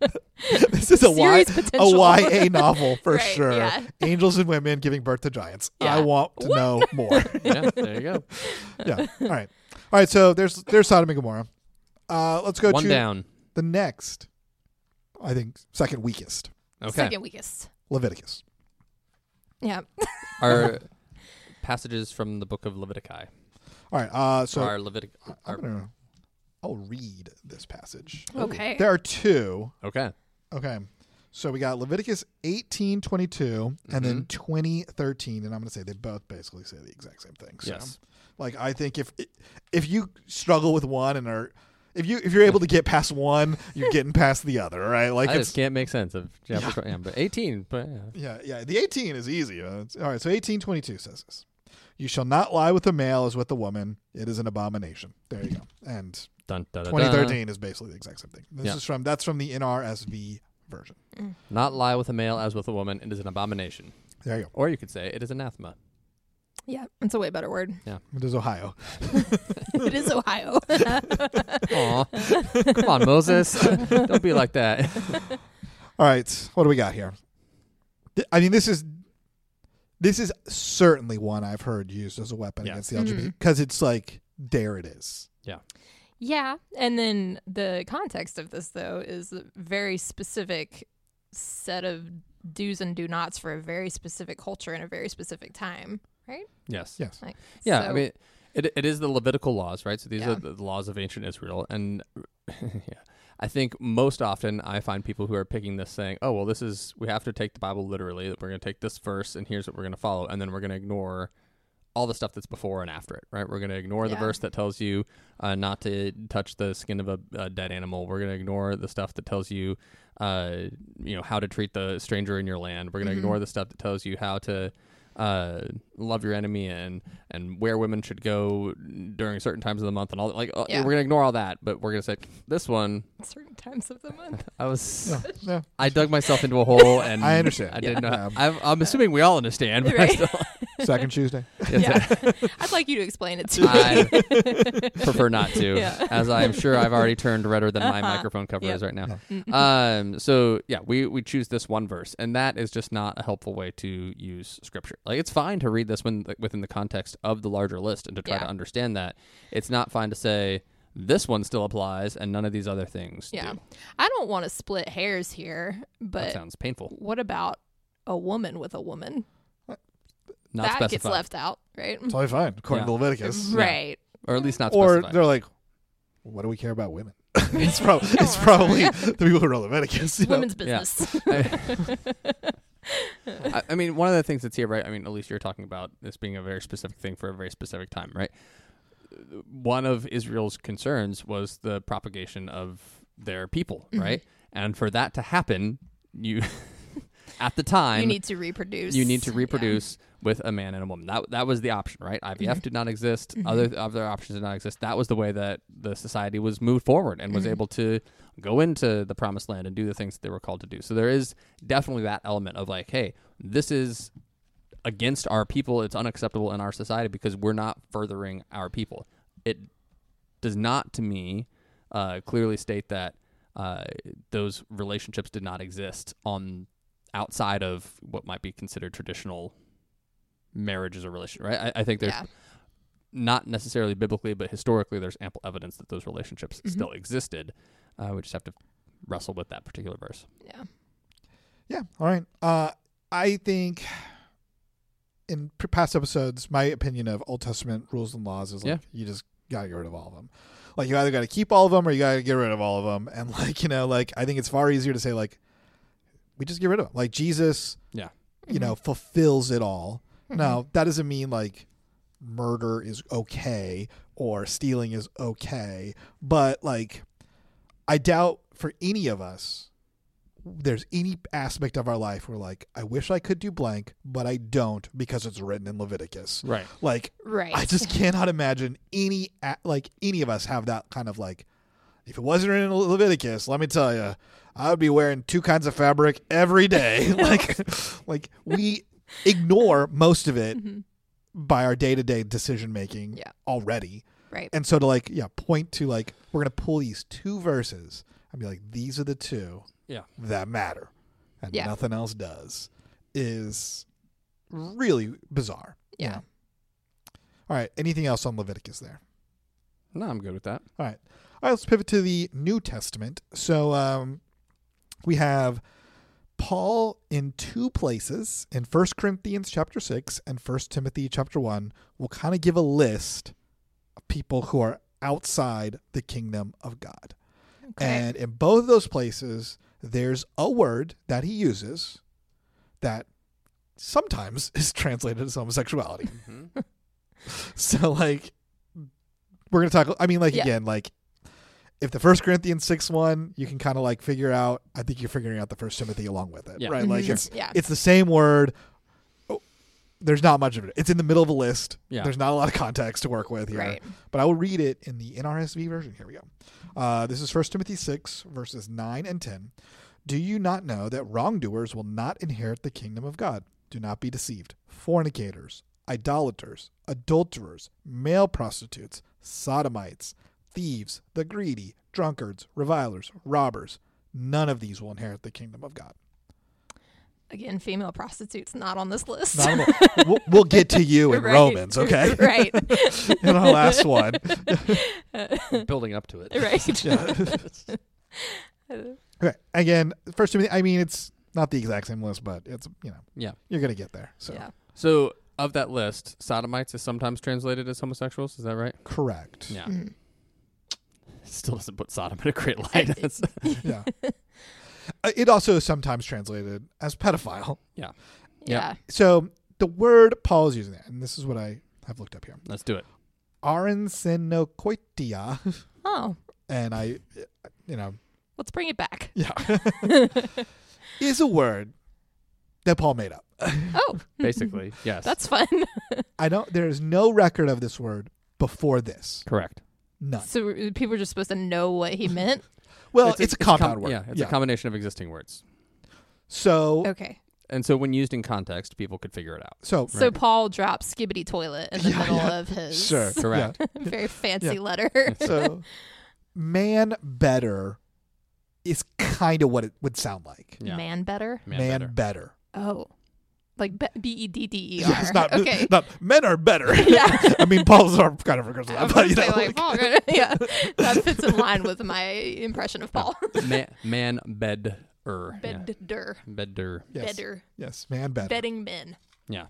This is a Y, Series a potential. Y A novel for Right, sure. yeah. Angels and women giving birth to giants. I Yeah. want to know more. Yeah, there you go. Yeah. All right. All right. So there's there's Sodom and Gomorrah. Uh, let's go One to down. the next. I think second weakest, Okay. Second weakest. Leviticus. Yeah. Our passages from the book of Leviticus. All right. Uh, so our Levitic. I'm Our, gonna. I'll read this passage. Okay. There are two. okay. Okay. So we got Leviticus eighteen twenty-two and then Mhm. twenty thirteen, and I'm going to say they both basically say the exact same thing. So, Yes. like I think if if you struggle with one and are if you if you're able to get past one, you're getting past the other, right? Like I it's just can't make sense of chapter twenty. Yeah, but eighteen. But yeah. yeah, yeah. The eighteen is easy. Uh, it's- all right. So eighteen twenty-two says this: "You shall not lie with a male as with a woman; it is an abomination." There you go. And Dun, dun, dun, twenty dun. thirteen is basically the exact same thing. This Yeah. is from that's from the N R S V version. Not lie with a male as with a woman. It is an abomination. There you go. Or you could say it is anathema. Yeah. It's a way better word. It is Ohio. It is Ohio. Aw. Come on, Moses. Don't be like that. All right, what do we got here? Th- I mean, this is this is certainly one I've heard used as a weapon Yeah. against the L G B T Mhm. because it's like there it is. Yeah. And then the context of this, though, is a very specific set of do's and do nots for a very specific culture in a very specific time, right? Yes. Yes. Like, Yeah, so- I mean, it it is the Levitical laws, right? So these Yeah. are the laws of ancient Israel, and yeah, I think most often I find people who are picking this saying, oh, well, this is, we have to take the Bible literally. We're going to take this verse and here's what we're going to follow. And then we're going to ignore all the stuff that's before and after it, right? We're going to ignore Yeah. the verse that tells you uh, not to touch the skin of a, a dead animal. We're going to ignore the stuff that tells you, uh, you know, how to treat the stranger in your land. We're going to Mhm. ignore the stuff that tells you how to uh, love your enemy and and where women should go during certain times of the month and all that. Like, uh, Yeah. we're going to ignore all that, but we're going to say, this one, Certain times of the month. I was... No, no. I dug myself into a hole, and I understand. I didn't Yeah. know. I'm, I'm assuming we all understand, but I Right. still Second Tuesday. Yeah. I'd like you to explain it to me. I prefer not to, Yeah. as I'm sure I've already turned redder than my Uh-huh. microphone cover Yep. is right now. Mm-mm. Um. So yeah, we we choose this one verse, and that is just not a helpful way to use Scripture. Like, it's fine to read this when, within the context of the larger list and to try Yeah. to understand that. It's not fine to say this one still applies and none of these other things Yeah. do. I don't want to split hairs here, That but sounds painful. what about a woman with a woman? Not that specified, gets left out, right? Totally fine, according Yeah. to Leviticus. Right. or at least not Or specified. they're like, what do we care about women? it's, prob- it's probably the people who wrote Leviticus. You know? Women's Yeah. business. I, I mean, one of the things that's here, right? I mean, at least you're talking about this being a very specific thing for a very specific time, right? One of Israel's concerns was the propagation of their people, Mhm. right? And for that to happen, you, at the time, you need to reproduce. you need to Yeah. reproduce with a man and a woman. That that was the option, right? I V F Mhm. did not exist. Mhm. Other other options did not exist. That was the way that the society was moved forward and was Mhm. able to go into the promised land and do the things that they were called to do. So there is definitely that element of like, hey, this is against our people. It's unacceptable in our society because we're not furthering our people. It does not, to me, uh, clearly state that uh, those relationships did not exist on outside of what might be considered traditional marriage as a relation, right? I, I think there's Yeah. not necessarily biblically, but historically, there's ample evidence that those relationships Mhm. still existed. Uh, we just have to wrestle with that particular verse. Yeah. Yeah. All right. Uh, I think in p- past episodes, my opinion of Old Testament rules and laws is like Yeah. you just gotta get rid of all of them. Like, you either got to keep all of them or you got to get rid of all of them. And like, you know, like I think it's far easier to say like we just get rid of them. Like Jesus, Yeah. you know, fulfills it all. Mhm. Now that doesn't mean like murder is okay or stealing is okay, but like I doubt for any of us there's any aspect of our life where like I wish I could do blank, but I don't because it's written in Leviticus. Right. Like Right. I just cannot imagine any a- like any of us have that kind of like if it wasn't in Leviticus, let me tell you, I would be wearing two kinds of fabric every day. like like we ignore most of it Mhm. by our day-to-day decision making Yeah. already. Right. And so to like, yeah, point to like, we're going to pull these two verses and be like, these are the two Yeah. that matter and Yeah. nothing else does is really bizarre. you Yeah. know? All right. Anything else on Leviticus there? No, I'm good with that. All right. All right. Let's pivot to the New Testament. So um, we have Paul in two places in First Corinthians chapter six and First Timothy chapter one will kind of give a list of people who are outside the kingdom of God. Okay. And in both of those places, there's a word that he uses that sometimes is translated as homosexuality. Mm-hmm. So, like, we're going to talk, I mean, like, Yeah. again, like, if the First Corinthians six one, you can kind of like figure out, I think you're figuring out the First Timothy along with it, Yeah. right? Like, Mhm. it's yeah. it's the same word. Oh, there's not much of it. It's in the middle of a list. Yeah. There's not a lot of context to work with here. Right. But I will read it in the N R S V version. Here we go. Uh, this is First Timothy six, verses nine and ten. Do you not know that wrongdoers will not inherit the kingdom of God? Do not be deceived. Fornicators, idolaters, adulterers, male prostitutes, sodomites, thieves, the greedy, drunkards, revilers, robbers. None of these will inherit the kingdom of God. Again, female prostitutes not on this list. Not a- we'll, we'll get to you in Right. Romans, okay? Right. In our last one. Building up to it. Right. Yeah. Okay. Again, First Timothy, I mean, it's not the exact same list, but it's, you know, Yeah. you're going to get there. So, Yeah. So of that list, sodomites is sometimes translated as homosexuals. Is that right? correct. Yeah. Mhm. Still doesn't put Sodom in a great light. That's- Yeah. Uh, It also is sometimes translated as pedophile. yeah. Yeah. So the word Paul is using there, and this is what I have looked up here. Let's do it. Arsenokoitia. Oh, And I, you know, let's bring it back. yeah, is a word that Paul made up. Oh, Basically, yes. that's fun. I don't. There is no record of this word before this. correct. None. So people are just supposed to know what he meant. Well, it's, a, compound com- word. Yeah, it's a combination of existing words. So, Okay. And so when used in context, people could figure it out. so So Right. Paul drops skibbity toilet in the Yeah, middle yeah. of his sure, Correct. very fancy Yeah. letter. So, man better is kind of what it would sound like. Yeah. Man better. Man, Man, better. better. Oh, like be- B E D D E R. Yes, not, okay. not men are better. Yeah. I mean, Paul's are kind of regrets I that, was but gonna you know, say, like, like- Paul, good. Yeah, that fits in line with my impression of Paul. Man, man bedder. Yeah. Bedder, Bedder. yes, bedder, yes, man better. bedding men. Yeah.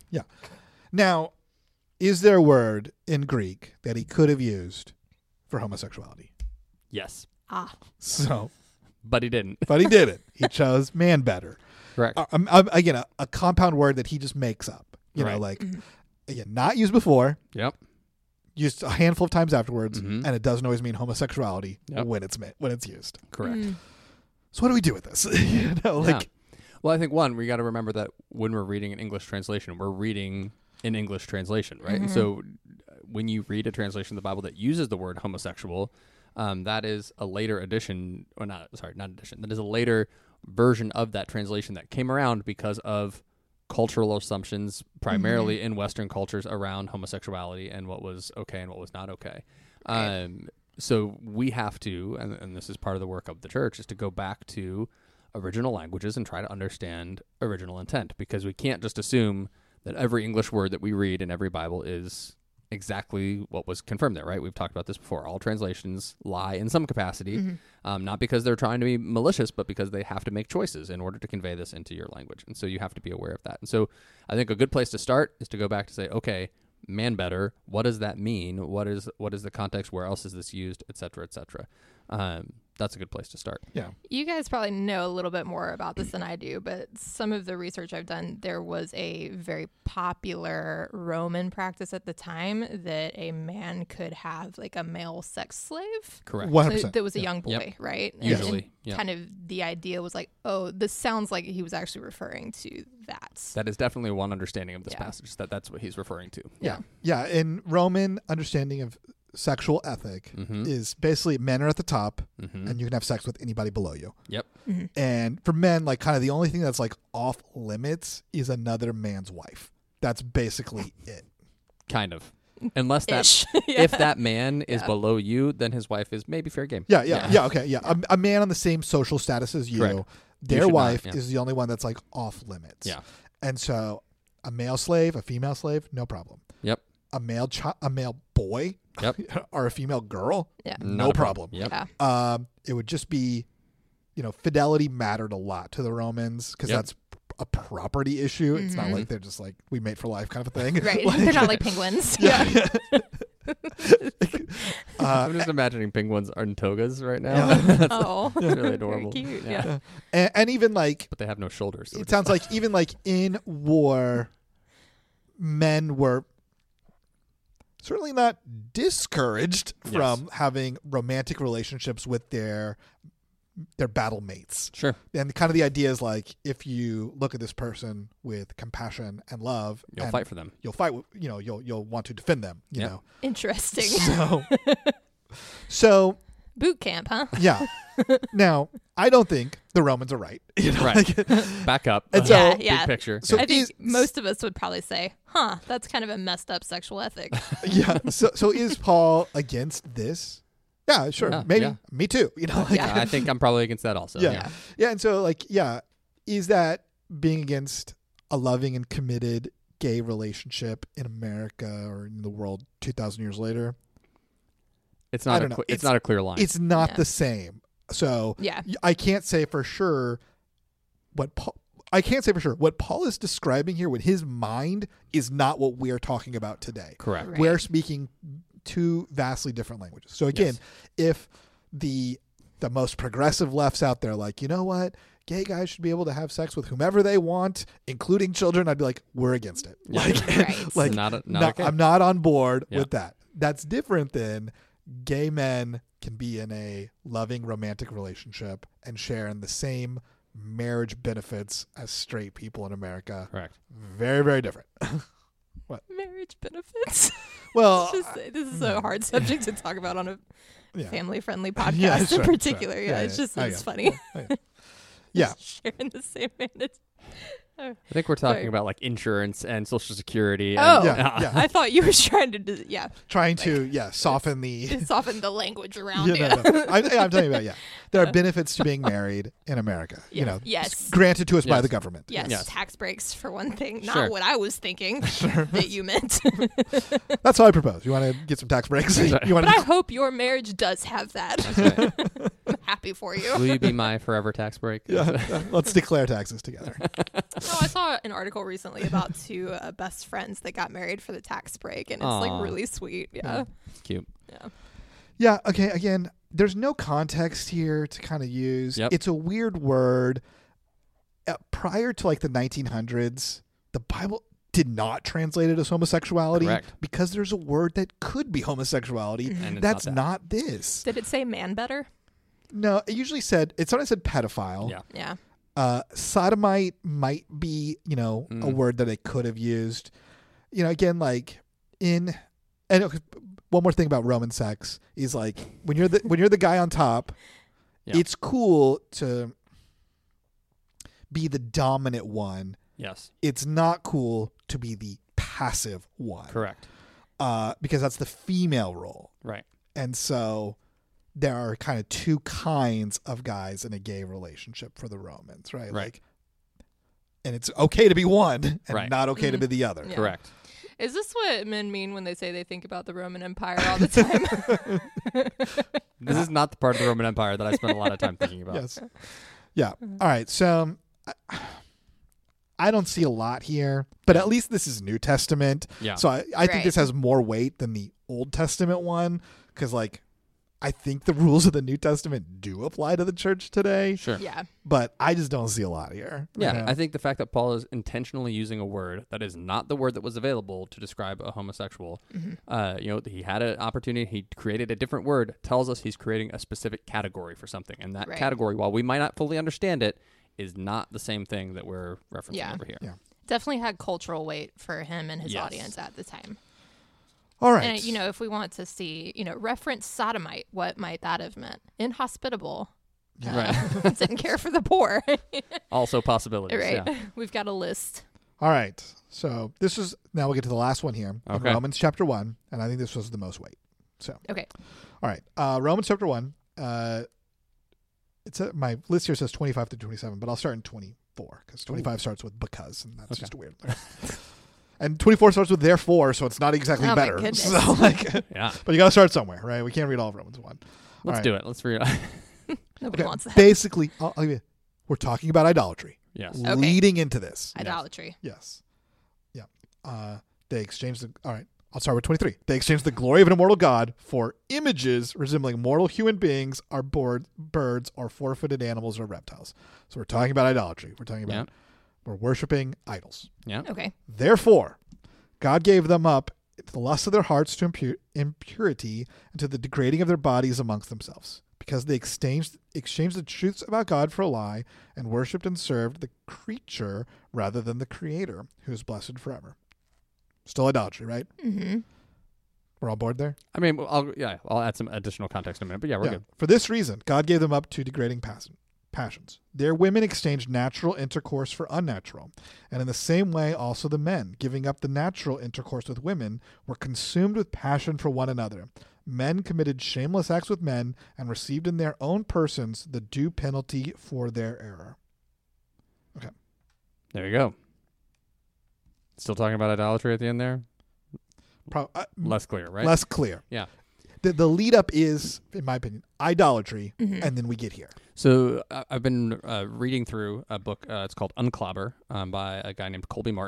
Now, is there a word in Greek that he could have used for homosexuality? Yes. Ah, So, But he didn't. but he didn't. He chose man better. Correct. Uh, um, um, again, a, a compound word that he just makes up. You know, Right. like Mhm. again, not used before, Yep. used a handful of times afterwards, Mhm. and it doesn't always mean homosexuality Yep. when it's ma- when it's used. Correct. Mm. So, what do we do with this? you know, like Yeah. Well, I think one, we got to remember that when we're reading an English translation, we're reading an English translation, right? And Mhm. so uh, when you read a translation of the Bible that uses the word homosexual, um, that is a later edition, or not, sorry, not edition, that is a later version of that translation that came around because of cultural assumptions, primarily in Western cultures, around homosexuality and what was okay and what was not okay. Right. Um, so we have to, and, and this is part of the work of the church, is to go back to original languages and try to understand original intent, because we can't just assume that every English word that we read in every Bible is exactly what was confirmed there, right? We've talked about this before. All translations lie in some capacity, Mhm. um, not because they're trying to be malicious, but because they have to make choices in order to convey this into your language. And so you have to be aware of that. And so I think a good place to start is to go back to say, okay, man better, what does that mean? What is what is the context? Where else is this used? Et cetera, et cetera. Um, that's a good place to start. yeah, You guys probably know a little bit more about this than I do, but some of the research I've done, there was a very popular Roman practice at the time that a man could have like a male sex slave. Correct. one So hundred percent. that was a Yeah. young boy, Yep. right? And- Usually, and yeah. kind of the idea was like, oh, this sounds like he was actually referring to that. That is definitely one understanding of this Yeah. passage, that that's what he's referring to. Yeah, yeah. In Roman understanding of sexual ethic Mm-hmm. is basically men are at the top, Mm-hmm. and you can have sex with anybody below you. Yep. Mhm. And for men, like kind of the only thing that's like off limits is another man's wife. That's basically it. Kind of. Unless that, Ish. Yeah. if that man is Yeah. below you, then his wife is maybe fair game. Yeah, yeah, Yeah. yeah. Okay, yeah. A, a man on the same social status as you, Correct. their should not, wife yeah. is the only one that's like off limits. Yeah. And so, a male slave, a female slave, no problem. Yep. A male chi- a male boy, Yep. or a female girl, Yeah. no Not a problem. Yep. Yeah. Um, it would just be, you know, fidelity mattered a lot to the Romans because Yep. that's a property issue. It's not Mhm. like they're just like we mate for life kind of a thing. Right. Like- They're not like penguins. yeah. yeah. uh, I'm just imagining penguins are in togas right now. Yeah. Oh. It's really Very adorable. cute. Yeah. Yeah. and, and even like But they have no shoulders. So it it's sounds like even like in war, men were certainly not discouraged Yes. from having romantic relationships with their their battle mates. sure. And kind of the idea is like if you look at this person with compassion and love, You'll and fight for them. you'll fight. You know, you'll you'll want to defend them. You Yep. know, Interesting. so so Boot camp, huh? yeah. Now I don't think the Romans are right. You know, Right. like- Back up. And Uh, so- Yeah, big yeah. picture. So I think is- most of us would probably say, huh, that's kind of a messed up sexual ethic. yeah. So so is Paul against this? Yeah, sure. Yeah, Maybe. yeah. Me too. You know, like, Yeah. I think I'm probably against that also. Yeah. Yeah. yeah. And so like, yeah, is that being against a loving and committed gay relationship in America or in the world two thousand years later? It's I not. A don't know. cl- it's, It's- not a clear line. It's not Yeah. the same. So Yeah. y- I can't say for sure what Paul. I can't say for sure what Paul is describing here with his mind is not what we're talking about today. correct. Right. We're speaking two vastly different languages. So again, Yes. if the the most progressive lefts out there, like, you know what? Gay guys should be able to have sex with whomever they want, including children. I'd be like, we're against it. Yeah. Like, Right. like Not a- not no, okay. I'm not on board Yeah. with that. That's different than gay men can be in a loving romantic relationship and share in the same marriage benefits as straight people in America. Correct. Very, very different. Marriage benefits. Well, It's just, this is a hard subject to talk about on a yeah. family-friendly podcast Yeah, sure, in sure. particular. Yeah, Yeah, it's yeah. just I it's get funny. Yeah. Sharing the same man. I think we're talking Sorry. about like insurance and Social Security. Oh. And, Yeah, yeah. I thought you were trying to, do, yeah, Trying to, yeah, soften the. soften the language around Yeah, it. no, no. I, I'm telling you about, yeah. There are benefits to being married in America. You Yeah. know, Yes. granted to us by Yes. the government. Yes, Yes. tax breaks for one thing. Not Sure. what I was thinking that you meant. That's what I propose. You want to get some tax breaks? Right. You want But I to? hope your marriage does have that. I'm happy for you. Will you be my forever tax break? Yeah, let's declare taxes together. No, I saw an article recently about two uh, best friends that got married for the tax break, and it's Aw. like really sweet. Yeah. Cute. Yeah. Yeah. Okay. Again, there's no context here to kind of use. Yep. It's a weird word. Uh, prior to like the nineteen hundreds, the Bible did not translate it as homosexuality Correct. because there's a word that could be homosexuality. Mm-hmm. And it's That's not that. not this. Did it say man better? No, it usually said it sometimes said pedophile. Yeah. Yeah. Uh, sodomite might be, you know, a Mm. word that they could have used. You know, again, like in and okay, one more thing about Roman sex is like when you're the when you're the guy on top, Yeah. it's cool to be the dominant one. Yes. It's not cool to be the passive one. Correct. Uh, because that's the female role. Right. And so there are kind of two kinds of guys in a gay relationship for the Romans, right? Right. Like, and it's okay to be one and Right. not okay to Mhm. be the other. Yeah. Correct. Is this what men mean when they say they think about the Roman Empire all the time? This is not the part of the Roman Empire that I spent a lot of time thinking about. Yes. Yeah. All right. So um, I, I don't see a lot here, but at least this is New Testament. Yeah. So I, I think Right. this has more weight than the Old Testament one because, like, I think the rules of the New Testament do apply to the church today, Sure. Yeah. but I just don't see a lot here. you Yeah, know? I think the fact that Paul is intentionally using a word that is not the word that was available to describe a homosexual, Mm-hmm. uh, you know, he had an opportunity, he created a different word, tells us he's creating a specific category for something. And that Right. category, while we might not fully understand it, is not the same thing that we're referencing Yeah. over here. Yeah. Definitely had cultural weight for him and his Yes. audience at the time. All right. And, you know, if we want to see, you know, reference sodomite, what might that have meant? Inhospitable. Uh, Right. didn't care for the poor. Also possibilities. right. Yeah. We've got a list. All right. So this is now we'll get to the last one here. in Okay. Romans chapter one, and I think this was the most weight. So Okay. all right. Uh, Romans chapter one. Uh, it's a, my list here says twenty-five to twenty-seven, but I'll start in twenty-four because twenty-five starts with because, and that's Okay. just weird. And twenty-four starts with therefore, so it's not exactly Oh, my better. goodness. So like, Yeah. but you got to start somewhere, right? We can't read all of Romans one. Let's right. do it. Let's read it. Nobody Okay. wants that. Basically, I'll, I'll give you, we're talking about idolatry. Yes. Okay. Leading into this. Idolatry. Yes. Yeah. Uh, they exchanged the. All right. I'll start with twenty-three. They exchanged the glory of an immortal God for images resembling mortal human beings, or board, birds, or four-footed animals or reptiles. So we're talking about idolatry. We're talking about Yeah. we're worshiping idols. Yeah. Okay. Therefore, God gave them up to the lust of their hearts to impu- impurity and to the degrading of their bodies amongst themselves, because they exchanged exchanged the truths about God for a lie and worshipped and served the creature rather than the Creator, who is blessed forever. Still idolatry, right? Mm-hmm. We're all board there? I mean, I'll, yeah, I'll add some additional context in a minute, but yeah, we're Yeah. good. For this reason, God gave them up to degrading passion, passions. Their women exchanged natural intercourse for unnatural. And in the same way, also the men, giving up the natural intercourse with women, were consumed with passion for one another. Men committed shameless acts with men and received in their own persons the due penalty for their error. There you go. Still talking about idolatry at the end there? Pro- uh, Less clear, right? Less clear. Yeah. The, the lead up is, in my opinion, idolatry, Mhm. and then we get here. So uh, I've been uh, reading through a book. Uh, it's called Unclobber um, by a guy named Colby Martin.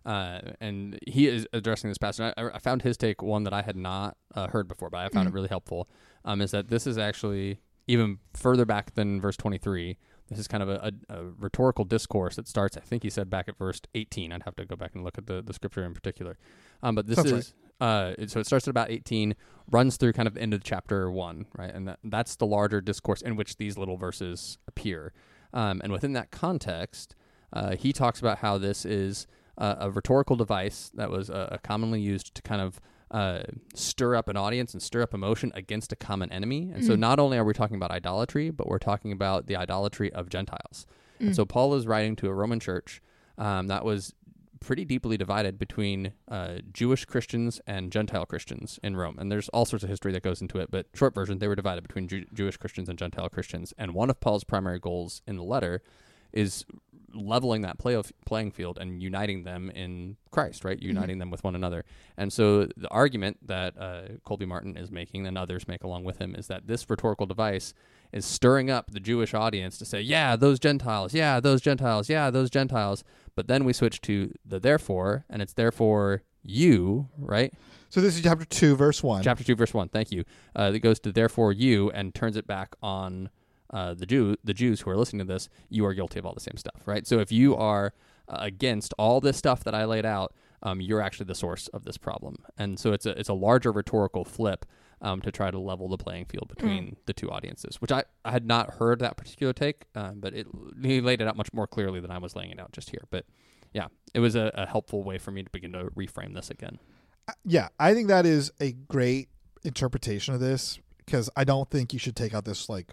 Uh, and he is addressing this passage. I, I found his take one that I had not uh, heard before, but I found Mhm. it really helpful. Um, is that this is actually even further back than verse twenty-three. This is kind of a, a, a rhetorical discourse that starts, I think he said back at verse eighteen. I'd have to go back and look at the, the scripture in particular. Um, but this Sounds is, uh, it- so it starts at about eighteen, runs through kind of into chapter one, right? And that, that's the larger discourse in which these little verses appear. Um, and within that context, uh, he talks about how this is uh, a rhetorical device that was uh, commonly used to kind of uh, stir up an audience and stir up emotion against a common enemy. And so Mhm. not only are we talking about idolatry, but we're talking about the idolatry of Gentiles. Mm. And so Paul is writing to a Roman church um, that was pretty deeply divided between uh, Jewish Christians and Gentile Christians in Rome. And there's all sorts of history that goes into it, but short version, they were divided between Jew- Jewish Christians and Gentile Christians. And one of Paul's primary goals in the letter is leveling that play of playing field and uniting them in Christ, right? Uniting them with one another. And so the argument that uh, Colby Martin is making and others make along with him is that this rhetorical device is stirring up the Jewish audience to say, yeah, those Gentiles, yeah, those Gentiles, yeah, those Gentiles. But then we switch to the therefore, and it's therefore you, right? So this is chapter two, verse one. Chapter two, verse one. Thank you. Uh, that goes to therefore you and turns it back on uh, the Jew, the Jews who are listening to this. You are guilty of all the same stuff, right? So if you are uh, against all this stuff that I laid out, um, you're actually the source of this problem. And so it's a it's a larger rhetorical flip um, to try to level the playing field between Mm. the two audiences, which I, I had not heard that particular take, uh, but it he laid it out much more clearly than I was laying it out just here. But yeah, it was a, a helpful way for me to begin to reframe this again. Yeah, I think that is a great interpretation of this because I don't think you should take out this like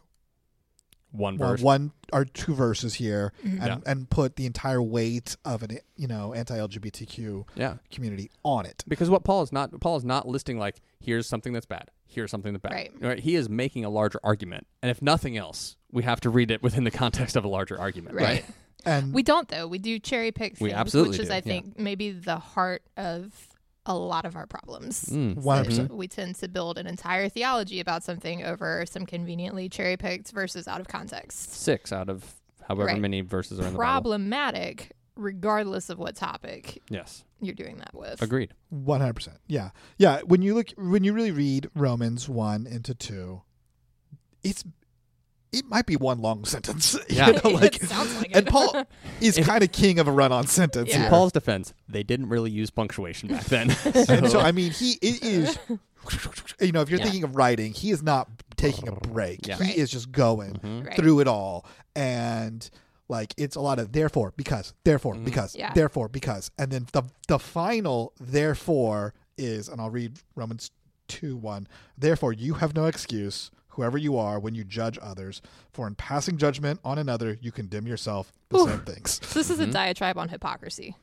One well, verse. one or two verses here Mhm. and, Yeah. and put the entire weight of an you know anti-L G B T Q Yeah. community on it. Because what Paul is not, Paul is not listing like, here's something that's bad, here's something that's bad. Right. He is making a larger argument, and if nothing else, we have to read it within the context of a larger argument, right? Right. And We don't though. We do cherry pick We things, absolutely which is do, I yeah. think maybe the heart of a lot of our problems. Mm. one hundred So percent. we tend to build an entire theology about something over some conveniently cherry picked verses out of context. Six out of however Right. many verses are in the Bible. Problematic, regardless of what topic Yes, you're doing that with. agreed. One hundred percent. Yeah, yeah. When you look, when you really read Romans one into two, it's it might be one long sentence. You Yeah. know, like, It sounds like and it. Paul is If- kind of king of a run-on sentence. Yeah. In here. Paul's defense, they didn't really use punctuation back then. And so I mean, he it is. You know, if you're Yeah. thinking of writing, he is not taking a break. Yeah. He Right. is just going Mhm. Right. through it all, and like it's a lot of therefore, because, therefore, Mhm. because, Yeah. therefore, because, and then the the final therefore is, and I'll read Romans two one. Therefore, you have no excuse, whoever you are, when you judge others, for in passing judgment on another, you condemn yourself the Oof. same things. So this is a Mhm. diatribe on hypocrisy.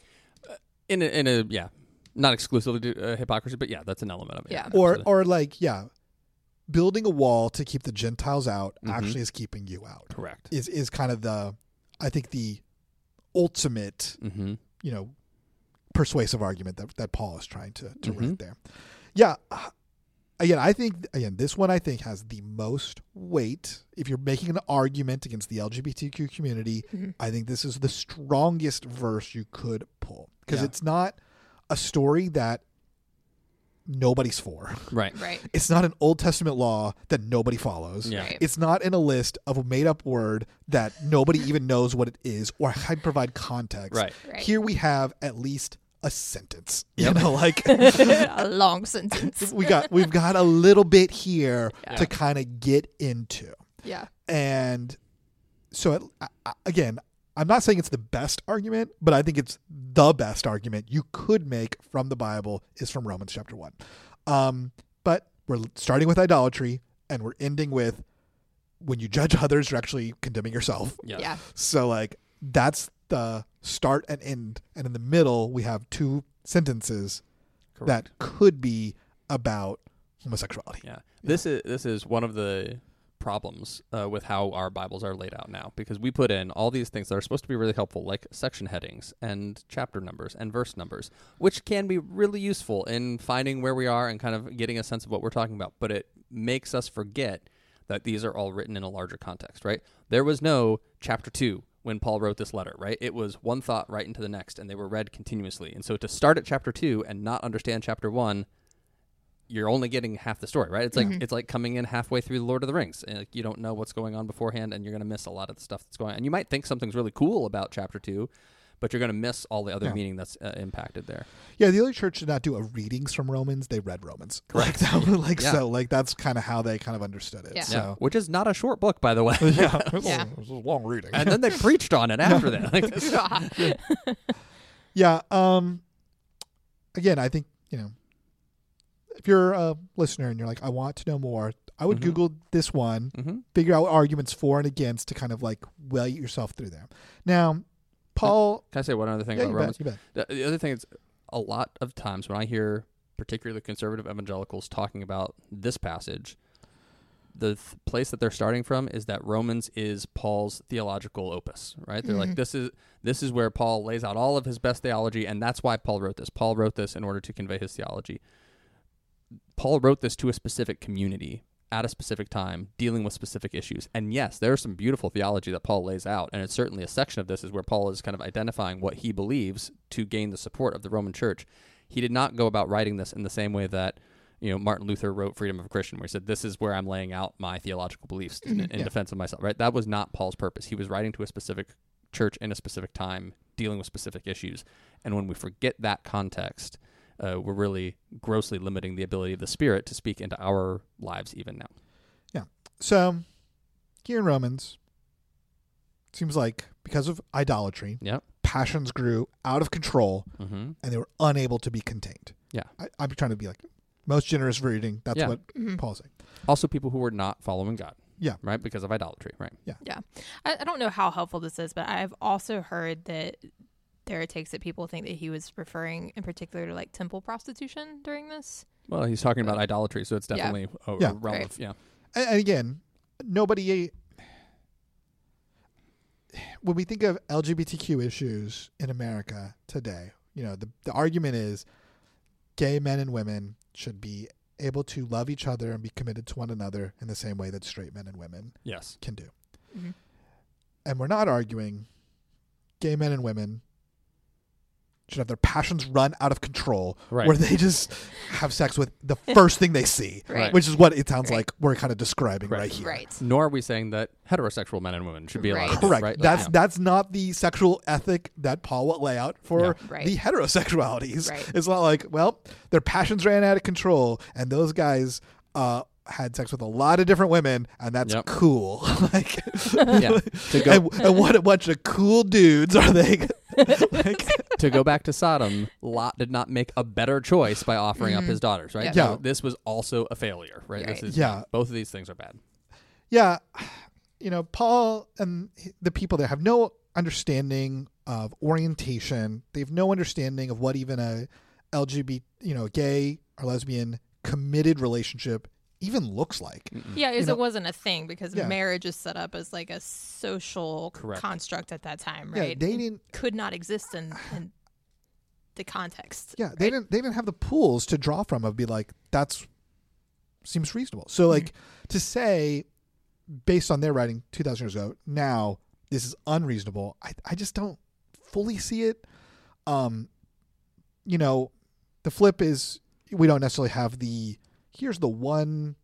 in a, in a yeah, not exclusively to, uh, hypocrisy, but yeah, that's an element of it. Yeah. Or absolutely. or like yeah, building a wall to keep the Gentiles out Mhm. actually is keeping you out. correct. Is is kind of the, I think the ultimate Mm-hmm. you know persuasive argument that that Paul is trying to to Mhm. write there. Yeah. uh, Again, I think again this one I think has the most weight. If you're making an argument against the L G B T Q community, Mhm. I think this is the strongest verse you could pull because Yeah. it's not a story that nobody's for. Right. Right. It's not an Old Testament law that nobody follows. Yeah. Right. It's not in a list of a made up word that nobody even knows what it is or how to provide context. Right. Right. Here we have at least a sentence. Yep. You know, like a long sentence. we got we've got a little bit here Yeah. to kind of get into. Yeah. And so it, I- I- again, I'm not saying it's the best argument, but I think it's the best argument you could make from the Bible is from Romans chapter one. Um, but we're starting with idolatry and we're ending with when you judge others, you're actually condemning yourself. Yes. Yeah. So like that's the start and end. And in the middle, we have two sentences Correct. that could be about homosexuality. Yeah. This is this is one of the problems uh, with how our Bibles are laid out now, because we put in all these things that are supposed to be really helpful, like section headings and chapter numbers and verse numbers, which can be really useful in finding where we are and kind of getting a sense of what we're talking about. But it makes us forget that these are all written in a larger context, right? There was no chapter two, when Paul wrote this letter, right? It was one thought right into the next, and they were read continuously. And so to start at chapter two and not understand chapter one, you're only getting half the story, right? It's like Mhm. it's like coming in halfway through the Lord of the Rings. And like, you don't know what's going on beforehand, and you're going to miss a lot of the stuff that's going on. And you might think something's really cool about chapter two, but you're going to miss all the other Yeah. meaning that's uh, impacted there. Yeah, the early church did not do a readings from Romans; they read Romans. Correct. Like, that, like Yeah. so, like that's kind of how they kind of understood it. Yeah. Yeah, So, which is not a short book, by the way. yeah, it's, Yeah. A, it's a long reading. And then they preached on it after that. Like, Yeah. Um. Again, I think you know, if you're a listener and you're like, I want to know more, I would Mhm. Google this one, mm-hmm. figure out arguments for and against to kind of like well yourself through there. Now, Paul. Can I say one other thing Yeah, about you Romans? bet, you bet. The, the other thing is, a lot of times when I hear particularly conservative evangelicals talking about this passage, the th- place that they're starting from is that Romans is Paul's theological opus, right? They're like, Mhm. this is this is where Paul lays out all of his best theology, and that's why Paul wrote this. Paul wrote this in order to convey his theology. Paul wrote this to a specific community at a specific time, dealing with specific issues. And yes, there's some beautiful theology that Paul lays out, and it's certainly a section of this is where Paul is kind of identifying what he believes to gain the support of the Roman Church. He did not go about writing this in the same way that, you know, Martin Luther wrote Freedom of a Christian, where he said, this is where I'm laying out my theological beliefs in, in Yeah. defense of myself, right? That was not Paul's purpose. He was writing to a specific church in a specific time, dealing with specific issues. And when we forget that context, uh, we're really grossly limiting the ability of the Spirit to speak into our lives even now. So, here in Romans, seems like because of idolatry, Yep. passions grew out of control Mm-hmm. and they were unable to be contained. Yeah. I, I'm trying to be like most generous reading. That's Yeah. what Mhm. Paul's saying. Also, people who were not following God. Yeah. Right? Because of idolatry, right? I, I don't know how helpful this is, but I've also heard that there are takes that people think that he was referring in particular to like temple prostitution during this. Well, he's talking about idolatry, so it's Yeah. definitely a, Yeah. a realm Right. of, yeah. And, and again, nobody. When we think of L G B T Q issues in America today, you know, the, the argument is gay men and women should be able to love each other and be committed to one another in the same way that straight men and women Yes. can do. Mm-hmm. And we're not arguing gay men and women should have their passions run out of control, Right. where they just have sex with the first thing they see, Right. which is what it sounds Right. like we're kind of describing Correct. right here. Right. Nor are we saying that heterosexual men and women should be allowed Right. to do it, Correct. right? That's Yeah. that's not the sexual ethic that Paul will lay out for Yeah. Right. the heterosexualities. Right. It's not like, well, their passions ran out of control, and those guys uh, had sex with a lot of different women, and that's Yep. cool. like, Yeah. To go and, and what a bunch of cool dudes are they? like, to go back to Sodom, Lot did not make a better choice by offering up Mhm. his daughters, right? Yeah. Yeah. So this was also a failure, right? Right. This is Yeah. both of these things are bad. yeah, you know, Paul and the people there have no understanding of orientation. They have no understanding of what even a L G B T, you know, gay or lesbian committed relationship even looks like. Mm-mm. Yeah, is know- it wasn't a thing because Yeah. marriage is set up as like a social Correct. construct at that time, Yeah, right? they It didn't. could not exist in, in the context. Yeah, they right? didn't. They didn't have the pools to draw from of be like that's seems reasonable. So like to say, based on their writing two thousand years ago, now this is unreasonable. I I just don't fully see it. Um, you know, the flip is we don't necessarily have the here's the one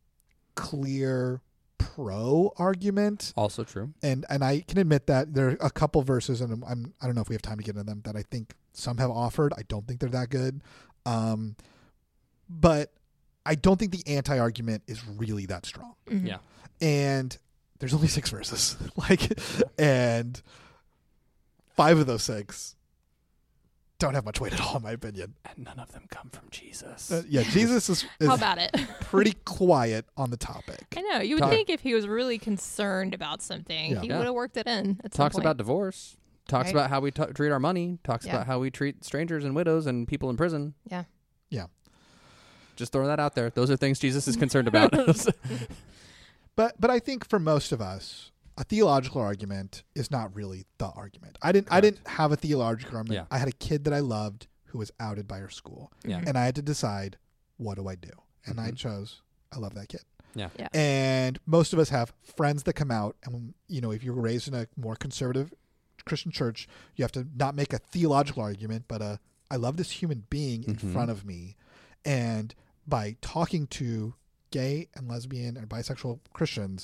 clear pro argument. Also true. And and I can admit that there are a couple verses, and I'm, I'm I don't know if we have time to get into them, that I think some have offered. I don't think they're that good, um, but I don't think the anti-argument is really that strong. Mhm. Yeah. And there's only six verses, like, and five of those six don't have much weight at all, in my opinion. And none of them come from Jesus. Uh, yeah, Jesus is, How is about it? pretty quiet on the topic. I know. You would Talk- think if he was really concerned about something, Yeah. he Yeah. would have worked it in. At some Talks point. about divorce. Talks Right. about how we t- treat our money. Talks Yeah. about how we treat strangers and widows and people in prison. Yeah. Yeah. Just throwing that out there. Those are things Jesus is concerned about. But but I think for most of us, a theological argument is not really the argument. I didn't I Correct. didn't have a theological argument. Yeah. I had a kid that I loved who was outed by her school, Yeah. and I had to decide, what do I do? And I Mhm. chose, I love that kid. Yeah. Yeah. And most of us have friends that come out, and you know, if you were raised in a more conservative Christian church, you have to not make a theological argument, but a, I love this human being in Mhm. front of me. And by talking to gay and lesbian and bisexual Christians,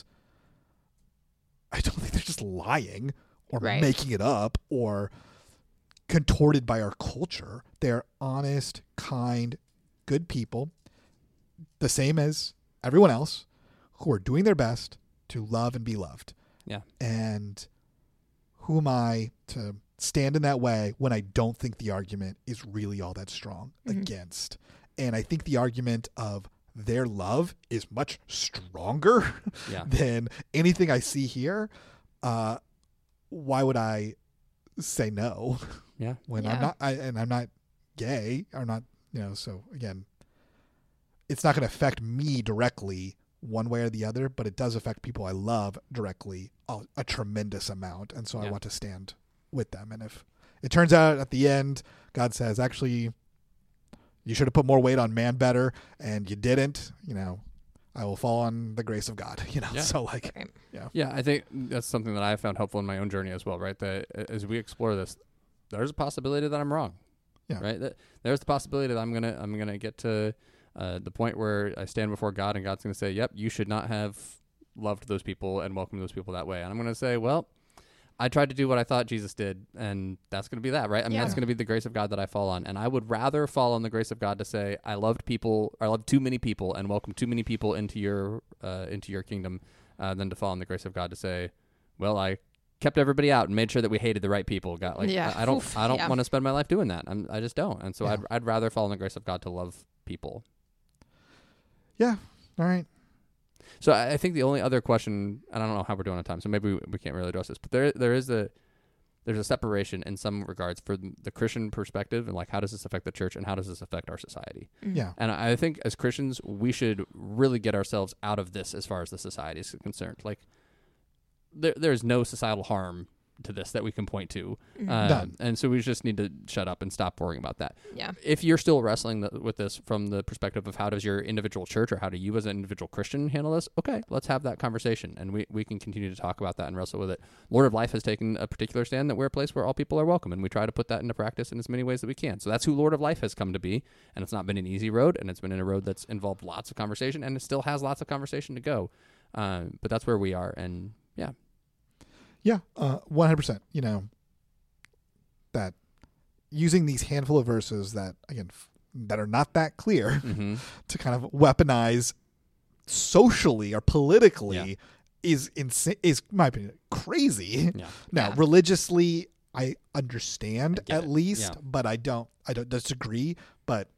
I don't think they're just lying or Right. making it up or contorted by our culture. They're honest, kind, good people, the same as everyone else, who are doing their best to love and be loved. Yeah. And who am I to stand in that way when I don't think the argument is really all that strong Mhm. against? And I think the argument of their love is much stronger Yeah. than anything I see here. Uh, why would I say no Yeah. when Yeah. I'm not, I, and I'm not gay or not, you know, so again, it's not going to affect me directly one way or the other, but it does affect people I love directly a, a tremendous amount. And so Yeah. I want to stand with them. And if it turns out at the end, God says, actually, you should have put more weight on man better, and you didn't, you know, I will fall on the grace of God, you know? Yeah. So like, Right. Yeah, I think that's something that I have found helpful in my own journey as well, right? That as we explore this, there's a possibility that I'm wrong. Yeah. Right? That there's the possibility that I'm gonna I'm gonna get to uh, the point where I stand before God and God's gonna say, "Yep, you should not have loved those people and welcomed those people that way." And I'm gonna say, "Well, I tried to do what I thought Jesus did, and that's going to be that, right? I mean, Yeah. that's going to be the grace of God that I fall on. And I would rather fall on the grace of God to say, I loved people, I loved too many people and welcome too many people into your uh, into your kingdom, uh, than to fall on the grace of God to say, well, I kept everybody out and made sure that we hated the right people. God, like, Yeah. I, I don't, Oof, I don't yeah. want to spend my life doing that. I'm, I just don't. And so Yeah. I'd, I'd rather fall on the grace of God to love people. yeah, all right. So I, I think the only other question, and I don't know how we're doing on time, so maybe we, we can't really address this, but there there is a there's a separation in some regards for the Christian perspective, and like how does this affect the church and how does this affect our society? Mm. Yeah. And I think as Christians, we should really get ourselves out of this as far as the society is concerned. Like there there's no societal harm to this that we can point to. Mhm. Uh, None. and so we just need to shut up and stop worrying about that. yeah. If you're still wrestling the, with this from the perspective of how does your individual church or how do you as an individual Christian handle this, okay, let's have that conversation and we, we can continue to talk about that and wrestle with it. Lord of Life has taken a particular stand that we're a place where all people are welcome, and we try to put that into practice in as many ways that we can. So that's who Lord of Life has come to be, and it's not been an easy road, and it's been in a road that's involved lots of conversation, and it still has lots of conversation to go. Um, but that's where we are, and yeah. Yeah, uh, one hundred percent. You know, that using these handful of verses that, again, f- that are not that clear Mm-hmm. to kind of weaponize socially or politically Yeah. is insane, is, in my opinion, crazy. Yeah. Now, Yeah. religiously, I understand I get at it. least, Yeah. but I don't, I don't disagree. But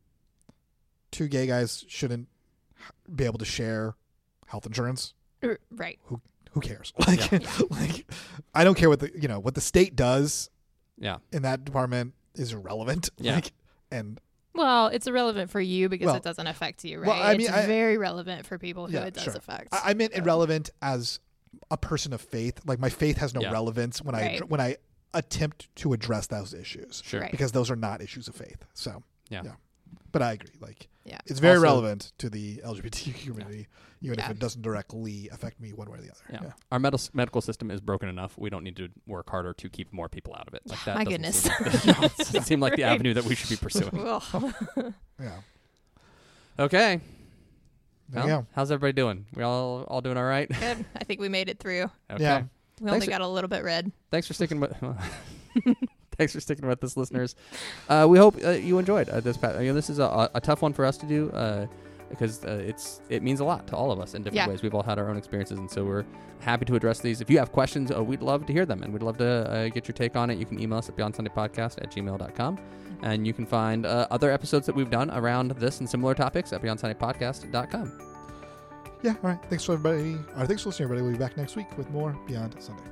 two gay guys shouldn't be able to share health insurance. R- Right. Who cares? Like, Yeah. like, I don't care what the you know what the state does Yeah. in that department is irrelevant. Yeah. Like, and Well, it's irrelevant for you because Well- it doesn't affect you, right? well, I mean, it's I- very relevant for people who Yeah, it does sure. affect. I, I meant So- irrelevant as a person of faith. Like, my faith has no Yeah. relevance when I Right. when I attempt to address those issues Sure. Right. because those are not issues of faith. So Yeah. Yeah. But I agree. Like, Yeah. it's very Also- relevant to the L G B T Q community, even Yeah. if it doesn't directly affect me one way or the other. Yeah. Yeah. Our med- medical system is broken enough. We don't need to work harder to keep more people out of it. Like that My doesn't goodness. Seem like the, no, it doesn't seem like the Right. avenue that we should be pursuing. Ugh. Yeah. Okay. There Well, you go. how's everybody doing? We all all doing all right? Good. I think we made it through. Okay. Yeah. We Thanks only for- got a little bit red. Thanks for sticking with. Thanks for sticking with us, listeners. Uh, we hope uh, you enjoyed uh, this. Pa- you know, this is a, a tough one for us to do uh, because uh, it's it means a lot to all of us in different Yeah. ways. We've all had our own experiences, and so we're happy to address these. If you have questions, uh, we'd love to hear them, and we'd love to uh, get your take on it. You can email us at beyond sunday podcast at gmail dot com, and you can find uh, other episodes that we've done around this and similar topics at beyond sunday podcast dot com. Yeah. All right. Thanks for everybody. Or thanks for listening, everybody. We'll be back next week with more Beyond Sunday.